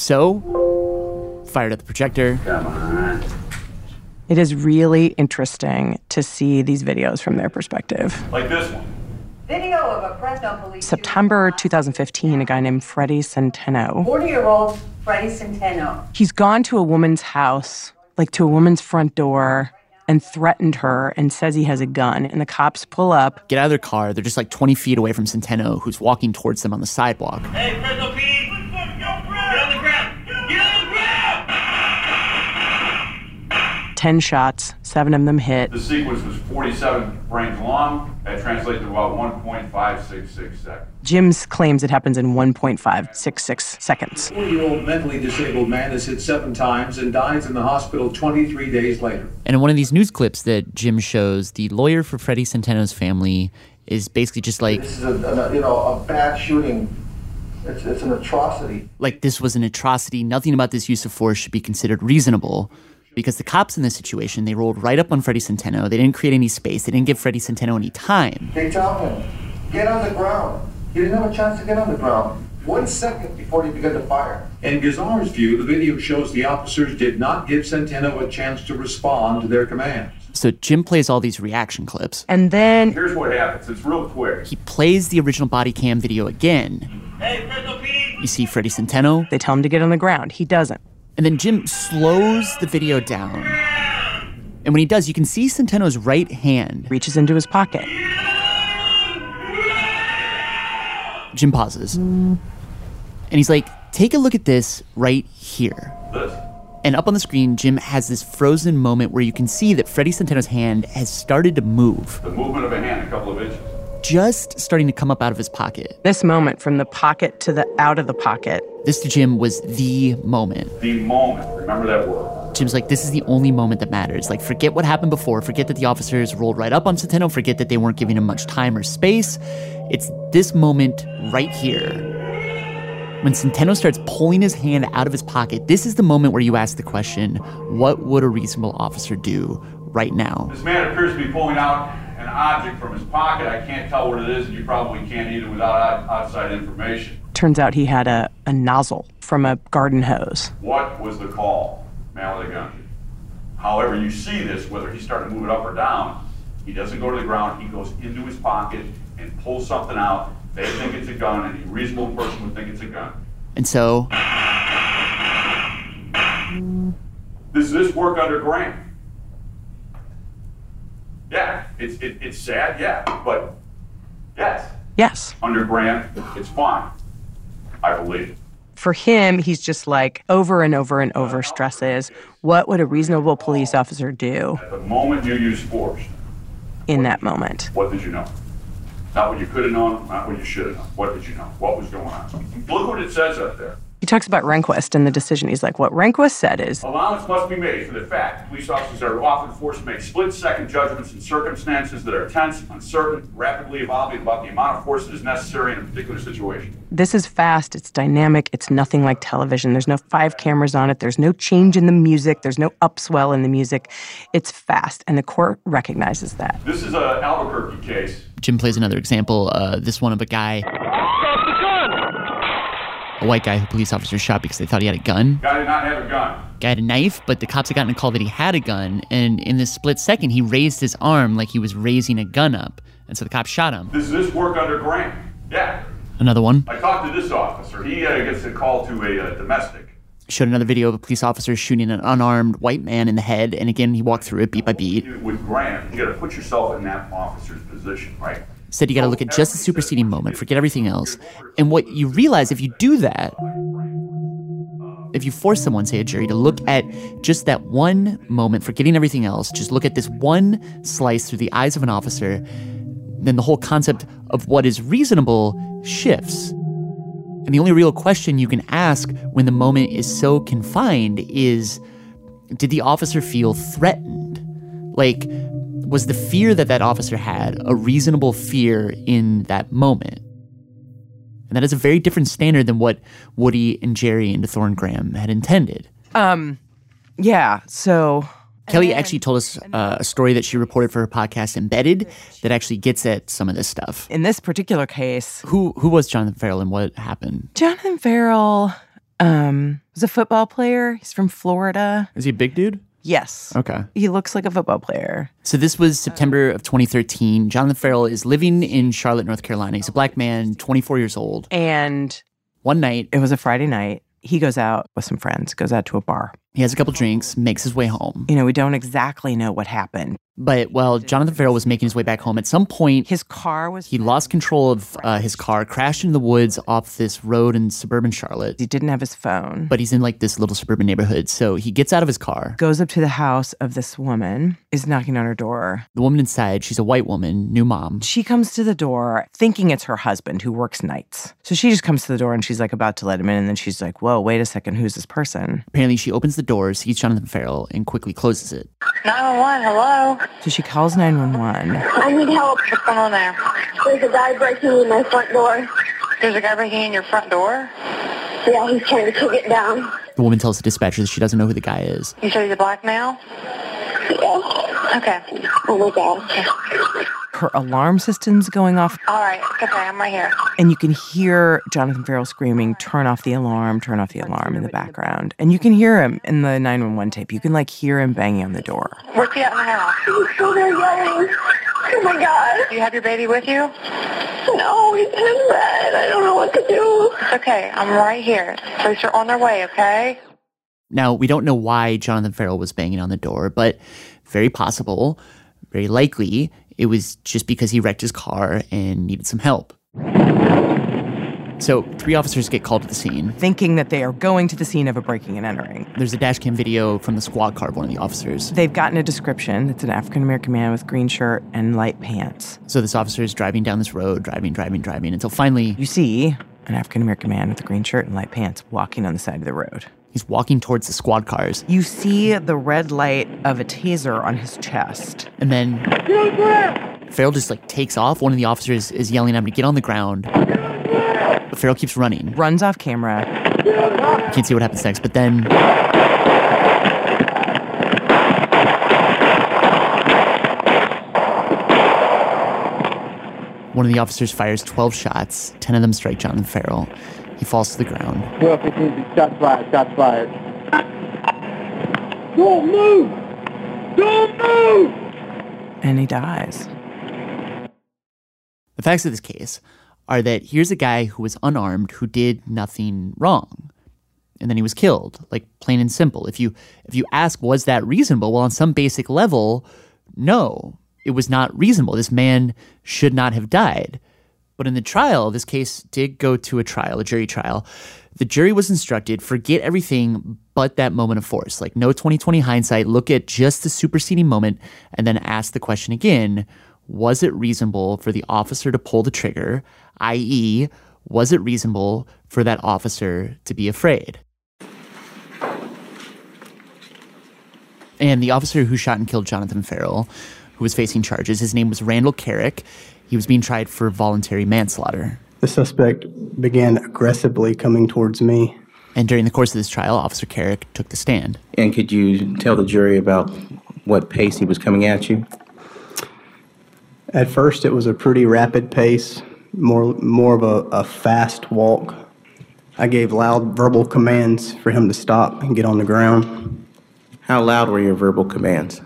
So, fired at the projector. Come on. It is really interesting to see these videos from their perspective. Like this one. Video of a Fresno police... September twenty fifteen, a guy named Freddie Centeno. forty-year-old Freddie Centeno. He's gone to a woman's house, like to a woman's front door, and threatened her and says he has a gun. And the cops pull up. Get out of their car. They're just like twenty feet away from Centeno, who's walking towards them on the sidewalk. Hey, Fresno P! Get on the ground! Get on the ground! ten shots, seven of them hit. The sequence was forty-seven frames long. That translates to about one point five six six seconds. Jim claims it happens in one point five six six seconds. A forty-year-old mentally disabled man is hit seven times and dies in the hospital twenty-three days later. And in one of these news clips that Jim shows, the lawyer for Freddie Centeno's family is basically just like, this is a, a you know a bad shooting. It's, it's an atrocity. Like this was an atrocity. Nothing about this use of force should be considered reasonable. Because the cops in this situation, they rolled right up on Freddie Centeno. They didn't create any space. They didn't give Freddie Centeno any time. They tell him, get on the ground. He didn't have a chance to get on the ground. One second before they began to fire. In Gazar's view, the video shows the officers did not give Centeno a chance to respond to their commands. So Jim plays all these reaction clips. And then... Here's what happens. It's real quick. He plays the original body cam video again. Hey, Crystal Pete! You see Freddie Centeno. They tell him to get on the ground. He doesn't. And then Jim slows the video down. And when he does, you can see Centeno's right hand reaches into his pocket. Jim pauses. And he's like, take a look at this right here. This. And up on the screen, Jim has this frozen moment where you can see that Freddie Centeno's hand has started to move. The movement of a hand, a couple of inches. Just starting to come up out of his pocket. This moment, from the pocket to the out of the pocket. This to Jim was the moment. The moment. Remember that word. Jim's like, this is the only moment that matters. Like, forget what happened before. Forget that the officers rolled right up on Centeno. Forget that they weren't giving him much time or space. It's this moment right here. When Centeno starts pulling his hand out of his pocket, this is the moment where you ask the question, what would a reasonable officer do right now? This man appears to be pulling out an object from his pocket. I can't tell what it is, and you probably can't either without outside information. Turns out he had a, a nozzle from a garden hose. What was the call? Man with a gun. However you see this, whether he's starting to move it up or down, he doesn't go to the ground. He goes into his pocket and pulls something out. They think it's a gun. Any reasonable person would think it's a gun. And so... Does this work under Grant? Yeah, it's it, it's sad, yeah, but yes. Yes. Under Grant, it's fine. I believe it. For him, he's just like over and over and over stresses, what would a reasonable police officer do? At the moment you use force. In that moment. What did you know? Not what you could have known, not what you should have known. What did you know? What was going on? Look what it says up there. He talks about Rehnquist and the decision. He's like, what Rehnquist said is... Allowance must be made for the fact that police officers are often forced to make split-second judgments in circumstances that are tense, uncertain, rapidly evolving about the amount of force that is necessary in a particular situation. This is fast. It's dynamic. It's nothing like television. There's no five cameras on it. There's no change in the music. There's no upswell in the music. It's fast, and the court recognizes that. This is an Albuquerque case. Jim plays another example, uh, this one of a guy... A white guy who police officers shot because they thought he had a gun. Guy did not have a gun. Guy had a knife, but the cops had gotten a call that he had a gun, and in this split second, he raised his arm like he was raising a gun up, and so the cops shot him. Does this work under Grant? Yeah. Another one. I talked to this officer. He uh, gets a call to a uh, domestic. Showed another video of a police officer shooting an unarmed white man in the head, and again, he walked through it beat by beat. With Grant, you got to put yourself in that officer's position, right? Said you got to look at just the superseding moment, forget everything else. And what you realize if you do that, if you force someone, say a jury, to look at just that one moment, forgetting everything else, just look at this one slice through the eyes of an officer, then the whole concept of what is reasonable shifts. And the only real question you can ask when the moment is so confined is, did the officer feel threatened? Like, was the fear that that officer had a reasonable fear in that moment? And that is a very different standard than what Woody and Jerry and Thorne Graham had intended. Um, yeah, so... Kelly actually told us uh, a story that she reported for her podcast, Embedded, that actually gets at some of this stuff. In this particular case... Who who was Jonathan Ferrell and what happened? Jonathan Ferrell um, was a football player. He's from Florida. Is he a big dude? Yes. Okay. He looks like a football player. So this was September of twenty thirteen. Jonathan Ferrell is living in Charlotte, North Carolina. He's a black man, twenty-four years old. And one night, it was a Friday night. He goes out with some friends, goes out to a bar. He has a couple drinks, makes his way home. You know, we don't exactly know what happened. But while Jonathan Ferrell was making his way back home, at some point, his car was... He lost control of uh, his car, crashed into the woods off this road in suburban Charlotte. He didn't have his phone. But he's in like this little suburban neighborhood. So he gets out of his car. Goes up to the house of this woman, is knocking on her door. The woman inside, she's a white woman, new mom. She comes to the door thinking it's her husband who works nights. So she just comes to the door and she's like about to let him in. And then she's like, whoa, wait a second, who's this person? Apparently she opens the door, sees Jonathan Ferrell, and quickly closes it. nine one one, hello? So she calls nine one one. I need help. What's going on there? There's a guy breaking in my front door. There's a guy breaking in your front door? Yeah, he's trying to kick it down. The woman tells the dispatcher that she doesn't know who the guy is. You said he's a black male? Yeah. Okay. Oh my God. Her alarm system's going off. All right. Okay, I'm right here. And you can hear Jonathan Ferrell screaming, turn off the alarm, turn off the alarm in the background. And you can hear him in the nine one one tape. You can like hear him banging on the door. Where's he at in the house? He's still there yelling. Oh my God. Do you have your baby with you? No, he's in bed. I don't know what to do. It's okay. I'm right here. Police are on their way, okay? Now, we don't know why Jonathan Ferrell was banging on the door, but very possible, very likely, it was just because he wrecked his car and needed some help. So three officers get called to the scene. Thinking that they are going to the scene of a breaking and entering. There's a dash cam video from the squad car of one of the officers. They've gotten a description. It's an African-American man with green shirt and light pants. So this officer is driving down this road, driving, driving, driving, until finally... You see an African-American man with a green shirt and light pants walking on the side of the road. He's walking towards the squad cars. You see the red light of a taser on his chest. And then Ferrell just like takes off. One of the officers is yelling at him to get on the ground. But Ferrell keeps running. Runs off camera. You can't see what happens next, but then... One of the officers fires twelve shots. ten of them strike Jonathan Ferrell. He falls to the ground. twelve fifteen, shots fired, shots fired. Don't move! Don't move! And he dies. The facts of this case are that here's a guy who was unarmed, who did nothing wrong. And then he was killed, like plain and simple. If you if you ask, was that reasonable? Well, on some basic level, no, it was not reasonable. This man should not have died. But in the trial, this case did go to a trial, a jury trial. The jury was instructed, forget everything but that moment of force. Like no twenty twenty hindsight, look at just the superseding moment and then ask the question again, was it reasonable for the officer to pull the trigger, that is, was it reasonable for that officer to be afraid? And the officer who shot and killed Jonathan Ferrell, who was facing charges, his name was Randall Carrick. He was being tried for voluntary manslaughter. The suspect began aggressively coming towards me. And during the course of this trial, Officer Carrick took the stand. And could you tell the jury about what pace he was coming at you? At first, it was a pretty rapid pace, more more of a, a fast walk. I gave loud verbal commands for him to stop and get on the ground. How loud were your verbal commands?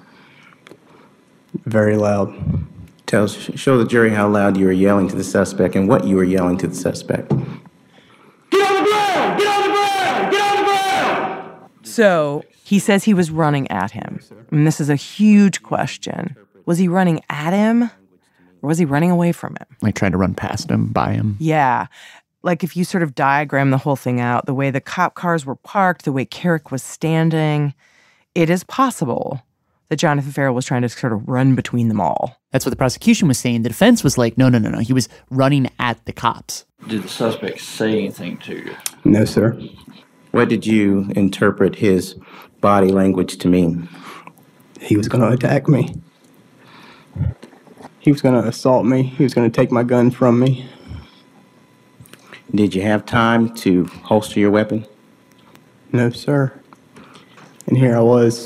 Very loud. Tell, show the jury how loud you were yelling to the suspect and what you were yelling to the suspect. Get on the ground! Get on the ground! Get on the ground! So he says he was running at him. And this is a huge question. Was he running at him or was he running away from him? Like trying to run past him, by him? Yeah. Like if you sort of diagram the whole thing out, the way the cop cars were parked, the way Carrick was standing, it is possible that Jonathan Ferrell was trying to sort of run between them all. That's what the prosecution was saying. The defense was like, no, no, no, no. He was running at the cops. Did the suspect say anything to you? No, sir. What did you interpret his body language to mean? He was going to attack me. He was going to assault me. He was going to take my gun from me. Did you have time to holster your weapon? No, sir. And here I was.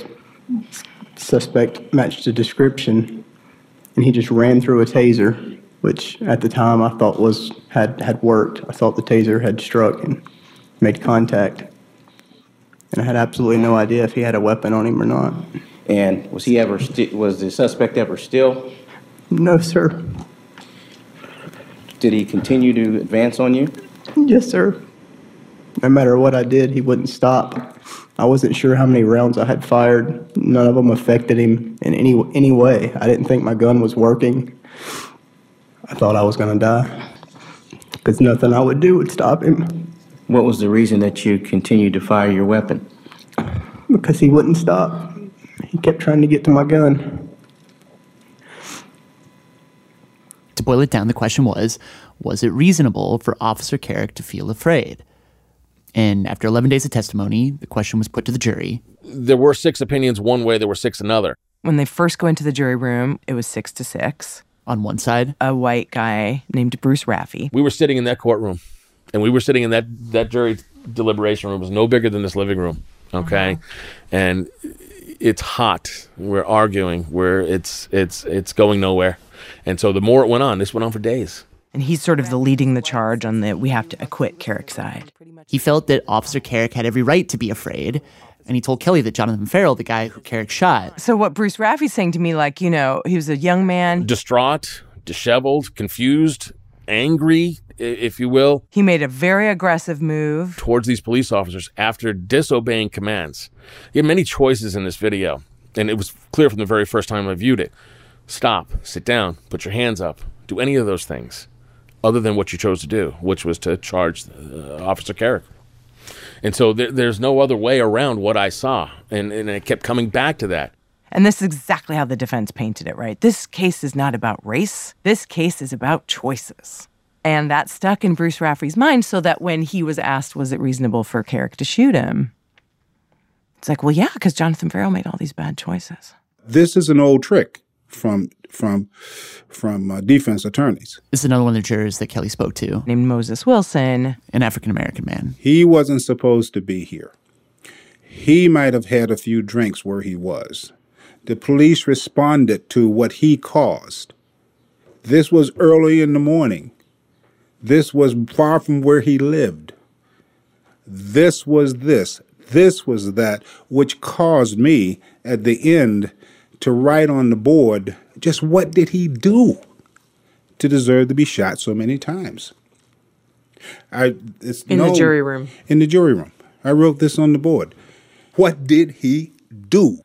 Suspect matched the description, and he just ran through a taser, which at the time I thought was had, had worked. I thought the taser had struck and made contact. And I had absolutely no idea if he had a weapon on him or not. And was he ever sti- was the suspect ever still? No, sir. Did he continue to advance on you? Yes, sir. No matter what I did, he wouldn't stop. I wasn't sure how many rounds I had fired. None of them affected him in any any way. I didn't think my gun was working. I thought I was going to die because nothing I would do would stop him. What was the reason that you continued to fire your weapon? Because he wouldn't stop. He kept trying to get to my gun. To boil it down, the question was, was it reasonable for Officer Carrick to feel afraid? And after eleven days of testimony, the question was put to the jury. There were six opinions one way, there were six another. When they first go into the jury room, it was six to six. On one side, a white guy named Bruce Raffi. We were sitting in that courtroom, and we were sitting in that, that jury deliberation room. It was no bigger than this living room, okay? Uh-huh. And it's hot. We're arguing. We're, it's, it's, it's going nowhere. And so the more it went on, this went on for days. And he's sort of the leading the charge on the we have to acquit Carrick side. He felt that Officer Carrick had every right to be afraid, and he told Kelly that Jonathan Ferrell, the guy who Carrick shot. So what Bruce Raffi's saying to me, like, you know, he was a young man. Distraught, disheveled, confused, angry, if you will. He made a very aggressive move towards these police officers after disobeying commands. He had many choices in this video, and it was clear from the very first time I viewed it. Stop, sit down, put your hands up, do any of those things other than what you chose to do, which was to charge uh, Officer Carrick. And so there, there's no other way around what I saw, and, and I kept coming back to that. And this is exactly how the defense painted it, right? This case is not about race. This case is about choices. And that stuck in Bruce Raffi's mind so that when he was asked, was it reasonable for Carrick to shoot him? It's like, well, yeah, because Jonathan Ferrell made all these bad choices. This is an old trick from from from uh, defense attorneys. This is another one of the jurors that Kelly spoke to. Named Moses Wilson. An African-American man. He wasn't supposed to be here. He might have had a few drinks where he was. The police responded to what he caused. This was early in the morning. This was far from where he lived. This was this. This was that, which caused me at the end to write on the board, just what did he do to deserve to be shot so many times? I, it's in no, the jury room. In the jury room. I wrote this on the board. What did he do?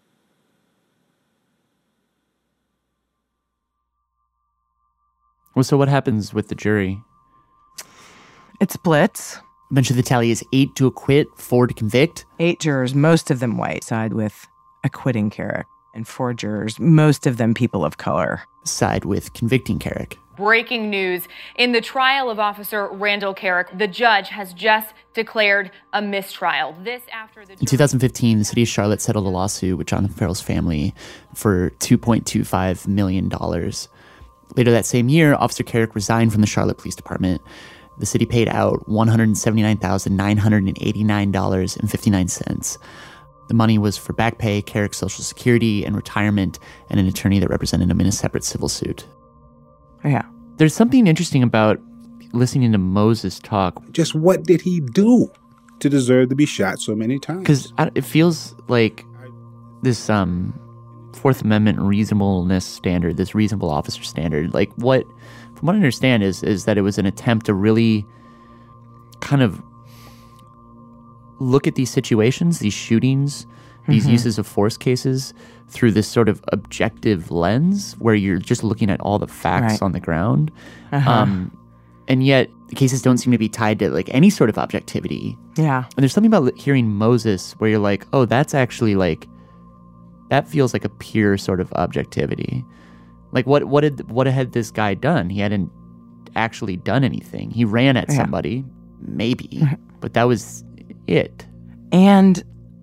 Well, so what happens with the jury? It splits. Eventually the tally is eight to acquit, four to convict. Eight jurors, most of them white, side with acquitting Carrick. And four jurors, most of them people of color, side with convicting Carrick. Breaking news. In the trial of Officer Randall Carrick, the judge has just declared a mistrial. This after the... In two thousand fifteen, the city of Charlotte settled a lawsuit with Jonathan Ferrell's family for two point two five million dollars. Later that same year, Officer Carrick resigned from the Charlotte Police Department. The city paid out one hundred seventy-nine thousand nine hundred eighty-nine dollars and fifty-nine cents. The money was for back pay, Carrick's Social Security, and retirement, and an attorney that represented him in a separate civil suit. Yeah. There's something interesting about listening to Moses talk. Just what did he do to deserve to be shot so many times? Because it feels like this um, Fourth Amendment reasonableness standard, this reasonable officer standard, like what, from what I understand, is is that it was an attempt to really kind of look at these situations, these shootings, these mm-hmm. uses of force cases through this sort of objective lens where you're just looking at all the facts right. on the ground. Uh-huh. Um, and yet the cases don't seem to be tied to like any sort of objectivity. Yeah. And there's something about hearing Moses where you're like, oh, that's actually like, that feels like a pure sort of objectivity. Like what, what did, what had this guy done? He hadn't actually done anything. He ran at yeah. somebody, maybe, but that was it. And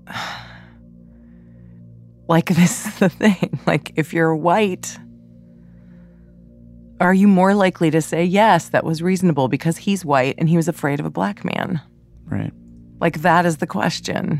like, this is the thing, like if you're white, are you more likely to say yes, that was reasonable because he's white and he was afraid of a black man? Right. Like that is the question.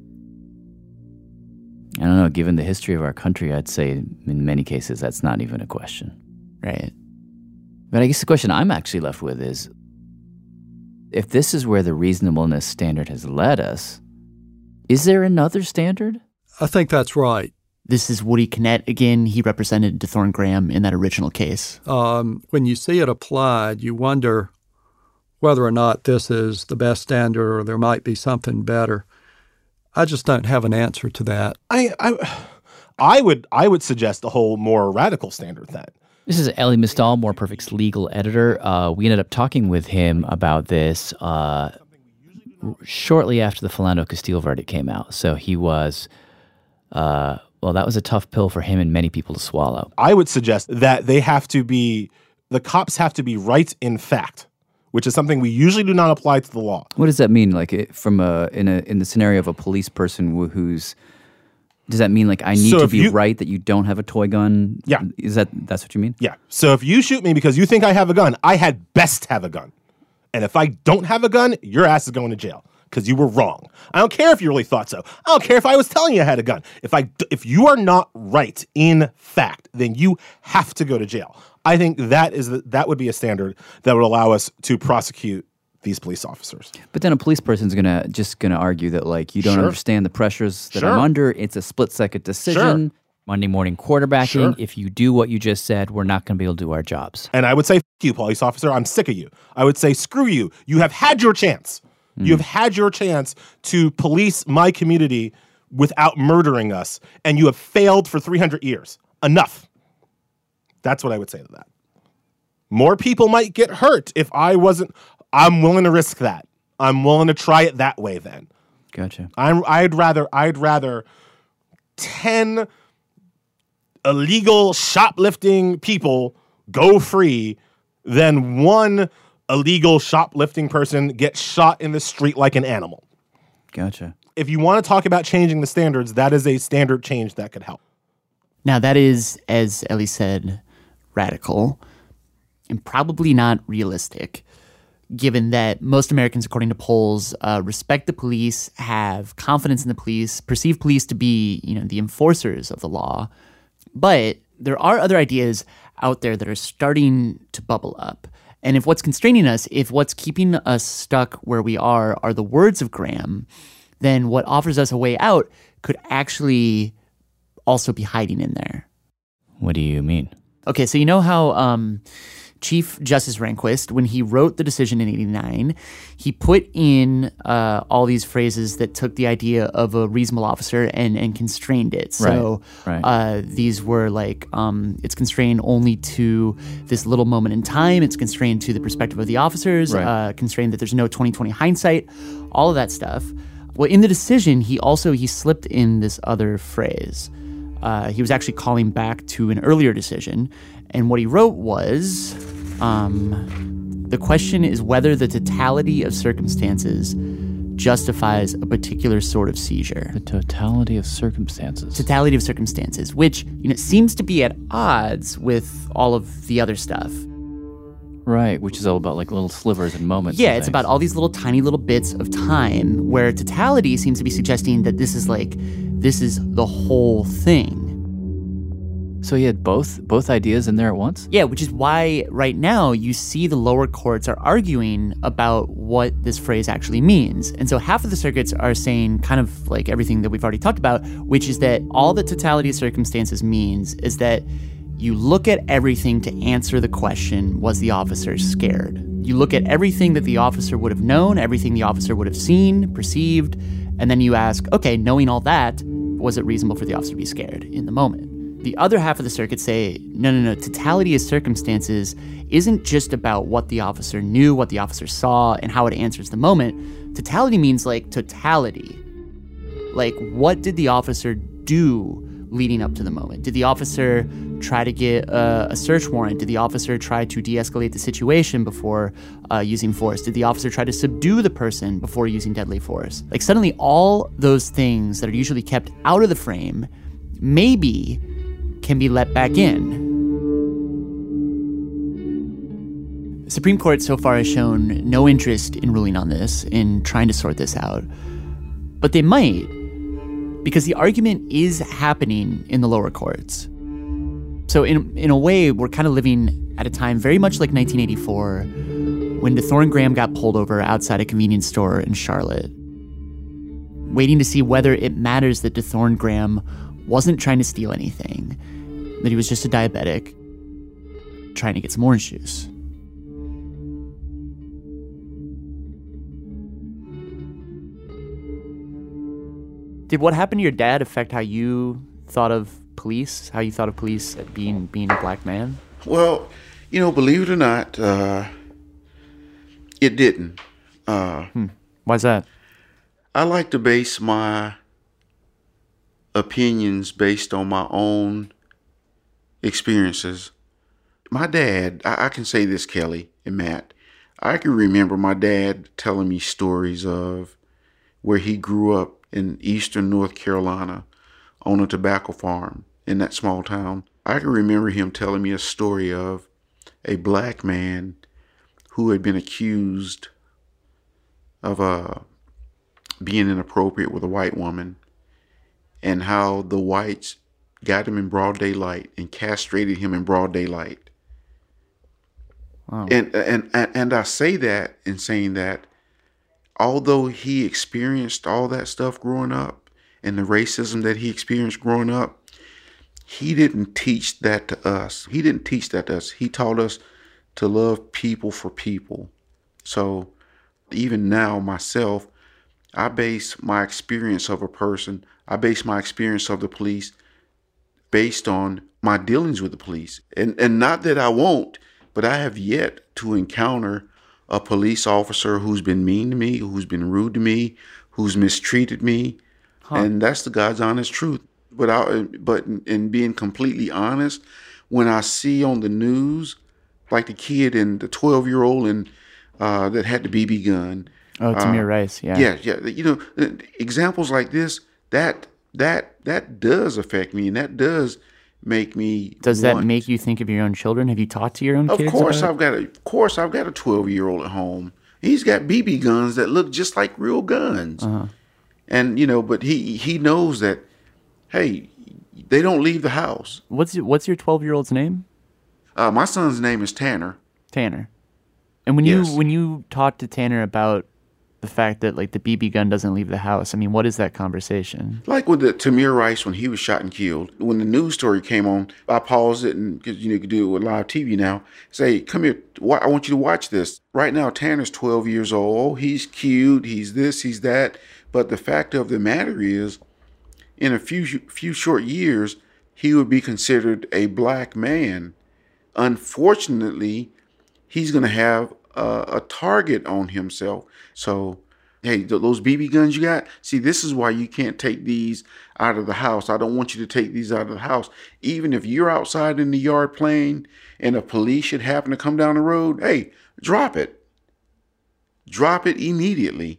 I don't know, given the history of our country, I'd say in many cases that's not even a question. Right. But I guess the question I'm actually left with is, if this is where the reasonableness standard has led us, is there another standard? I think that's right. This is Woody Kinnett again. He represented DeThorne Graham in that original case. Um, when you see it applied, you wonder whether or not this is the best standard or there might be something better. I just don't have an answer to that. I, I, I would I would suggest a whole more radical standard then. This is Elie Mystal, More Perfect's legal editor. Uh, we ended up talking with him about this uh, shortly after the Philando Castile verdict came out. So he was, uh, well, that was a tough pill for him and many people to swallow. I would suggest that they have to be, the cops have to be right in fact, which is something we usually do not apply to the law. What does that mean? Like it, from a in a in the scenario of a police person who, who's, does that mean like I need So to if be you- right that you don't have a toy gun? Yeah. Is that that's what you mean? Yeah. So if you shoot me because you think I have a gun, I had best have a gun. And if I don't have a gun, your ass is going to jail because you were wrong. I don't care if you really thought so. I don't care if I was telling you I had a gun. If I if you are not right in fact, then you have to go to jail. I think that is the, that would be a standard that would allow us to prosecute these police officers. But then a police person's gonna just gonna argue that like you don't Sure. understand the pressures that Sure. I'm under. It's a split second decision. Sure. Monday morning quarterbacking. Sure. If you do what you just said, we're not gonna be able to do our jobs. And I would say, F you, police officer, I'm sick of you. I would say, screw you. You have had your chance. You have had your chance to police my community without murdering us, and you have failed for three hundred years. Enough. That's what I would say to that. More people might get hurt if I wasn't. I'm willing to risk that. I'm willing to try it that way then. Gotcha. I'm, I'd rather I'd rather ten illegal shoplifting people go free than one illegal shoplifting person get shot in the street like an animal. Gotcha. If you want to talk about changing the standards, that is a standard change that could help. Now, that is, as Elie said, radical and probably not realistic, given that most Americans, according to polls, uh, respect the police, have confidence in the police, perceive police to be, you know, the enforcers of the law. But there are other ideas out there that are starting to bubble up. And if what's constraining us, if what's keeping us stuck where we are, are the words of Graham, then what offers us a way out could actually also be hiding in there. What do you mean? Okay, so you know how um, Chief Justice Rehnquist, when he wrote the decision in eighty-nine, he put in uh, all these phrases that took the idea of a reasonable officer and, and constrained it. So Right, right. Uh, these were like, um, it's constrained only to this little moment in time. It's constrained to the perspective of the officers, Right. uh, constrained that there's no twenty twenty hindsight, all of that stuff. Well, in the decision, he also, he slipped in this other phrase. Uh, he was actually calling back to an earlier decision. And what he wrote was, um, the question is whether the totality of circumstances justifies a particular sort of seizure. The totality of circumstances. Totality of circumstances, which, you know, seems to be at odds with all of the other stuff. Right, which is all about like little slivers and moments. Yeah, and it's things. about all these little tiny little bits of time where totality seems to be suggesting that this is like, this is the whole thing. So he had both both ideas in there at once? Yeah, which is why right now you see the lower courts are arguing about what this phrase actually means. And so half of the circuits are saying kind of like everything that we've already talked about, which is that all that totality of circumstances means is that you look at everything to answer the question, was the officer scared? You look at everything that the officer would have known, everything the officer would have seen, perceived, and then you ask, okay, knowing all that, was it reasonable for the officer to be scared in the moment? The other half of the circuit say, no, no, no, totality of circumstances isn't just about what the officer knew, what the officer saw, and how it answers the moment. Totality means like totality. Like, what did the officer do leading up to the moment? Did the officer try to get a, a search warrant? Did the officer try to de-escalate the situation before uh, using force? Did the officer try to subdue the person before using deadly force? Like, suddenly all those things that are usually kept out of the frame maybe can be let back in. The Supreme Court so far has shown no interest in ruling on this, in trying to sort this out. But they might, because the argument is happening in the lower courts. So in in a way, we're kind of living at a time very much like nineteen eighty-four, when DeThorne Graham got pulled over outside a convenience store in Charlotte, waiting to see whether it matters that DeThorne Graham wasn't trying to steal anything, that he was just a diabetic trying to get some orange juice. Did what happened to your dad affect how you thought of police, how you thought of police at being being a black man? Well, you know, believe it or not, uh, it didn't. Uh, hmm. Why's that? I like to base my opinions based on my own experiences. My dad, I, I can say this, Kelly and Matt, I can remember my dad telling me stories of where he grew up in eastern North Carolina on a tobacco farm in that small town. I can remember him telling me a story of a black man who had been accused of uh, being inappropriate with a white woman, and how the whites got him in broad daylight and castrated him in broad daylight. Wow. And, and, and I say that in saying that although he experienced all that stuff growing up and the racism that he experienced growing up, he didn't teach that to us. He didn't teach that to us. He taught us to love people for people. So even now, myself, I base my experience of a person, I base my experience of the police based on my dealings with the police. And and not that I won't, but I have yet to encounter a police officer who's been mean to me, who's been rude to me, who's mistreated me. Huh. And that's the God's honest truth. But I, but in, in being completely honest, when I see on the news, like the kid and the twelve-year-old and uh, that had the B B gun. Oh, Tamir uh, Rice, yeah. Yeah, yeah. You know, examples like this, that that that does affect me, and that does make me. Does want, that make you think of your own children? Have you talked to your own of kids? Of course, about I've got a. Of course, I've got a twelve-year-old at home. He's got B B guns that look just like real guns, uh-huh. and you know, but he he knows that. Hey, they don't leave the house. What's your, what's your twelve-year-old's name? Uh, my son's name is Tanner. Tanner. And when yes. you when you talk to Tanner about the fact that like the B B gun doesn't leave the house, I mean, what is that conversation? Like with the Tamir Rice when he was shot and killed. When the news story came on, I paused it and because you know you can do it with live T V now. Say, come here, I want you to watch this. Right now, Tanner's twelve years old. He's cute. He's this. He's that. But the fact of the matter is, in a few few short years, he would be considered a black man. Unfortunately, he's going to have a, a target on himself. So, hey, th- those B B guns you got, see, this is why you can't take these out of the house. I don't want you to take these out of the house. Even if you're outside in the yard playing and a police should happen to come down the road, hey, drop it. Drop it immediately.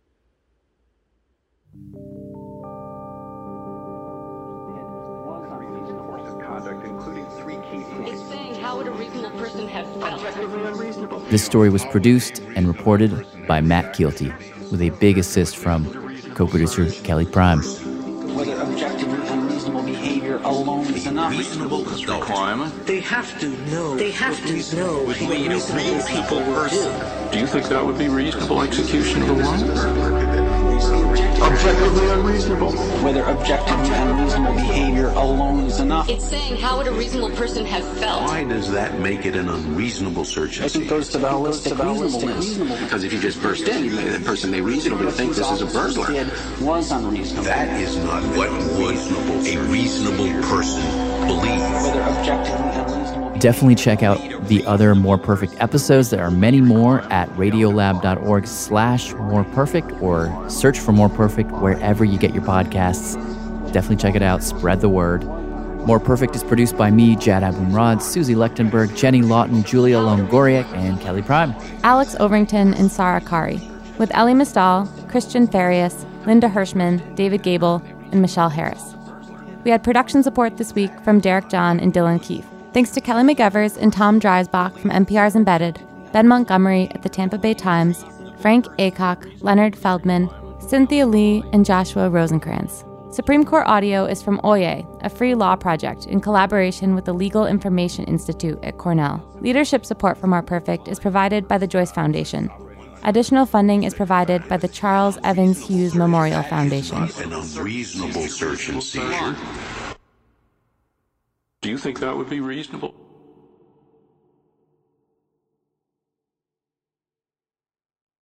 This story was produced and reported by Matt Keelty, with a big assist from co-producer Kelly Prime. Whether objective and unreasonable behavior alone is enough. Reasonable requirement. They have to know. They have to know what a reasonable people person. Do you think that would be reasonable execution of a warrant? Objectively unreasonable. Whether objective and unreasonable behavior alone is enough. It's saying how would a reasonable person have felt. Why does that make it an unreasonable search and I think goes to ballistic reasonableness. Because if you just burst in, the person may reasonably think this is a burglar. Was unreasonable. That is not what would a reasonable person believe. Whether objectively unreasonable. Definitely check out the other More Perfect episodes. There are many more at radiolab.org slash more perfect or search for More Perfect wherever you get your podcasts. Definitely check it out. Spread the word. More Perfect is produced by me, Jad Abumrad, Susie Lechtenberg, Jenny Lawton, Julia Longoriak, and Kelly Prime. Alex Overington and Sarah Kari, with Ellie Mistal, Christian Farias, Linda Hirschman, David Gable, and Michelle Harris. We had production support this week from Derek John and Dylan Keefe. Thanks to Kelly McEvers and Tom Dreisbach from N P R's Embedded, Ben Montgomery at the Tampa Bay Times, Frank Aycock, Leonard Feldman, Cynthia Lee, and Joshua Rosencrantz. Supreme Court audio is from Oye, a free law project in collaboration with the Legal Information Institute at Cornell. Leadership support from More Perfect is provided by the Joyce Foundation. Additional funding is provided by the Charles Evans Hughes Memorial Foundation. An unreasonable search and seizure. Do you think that would be reasonable?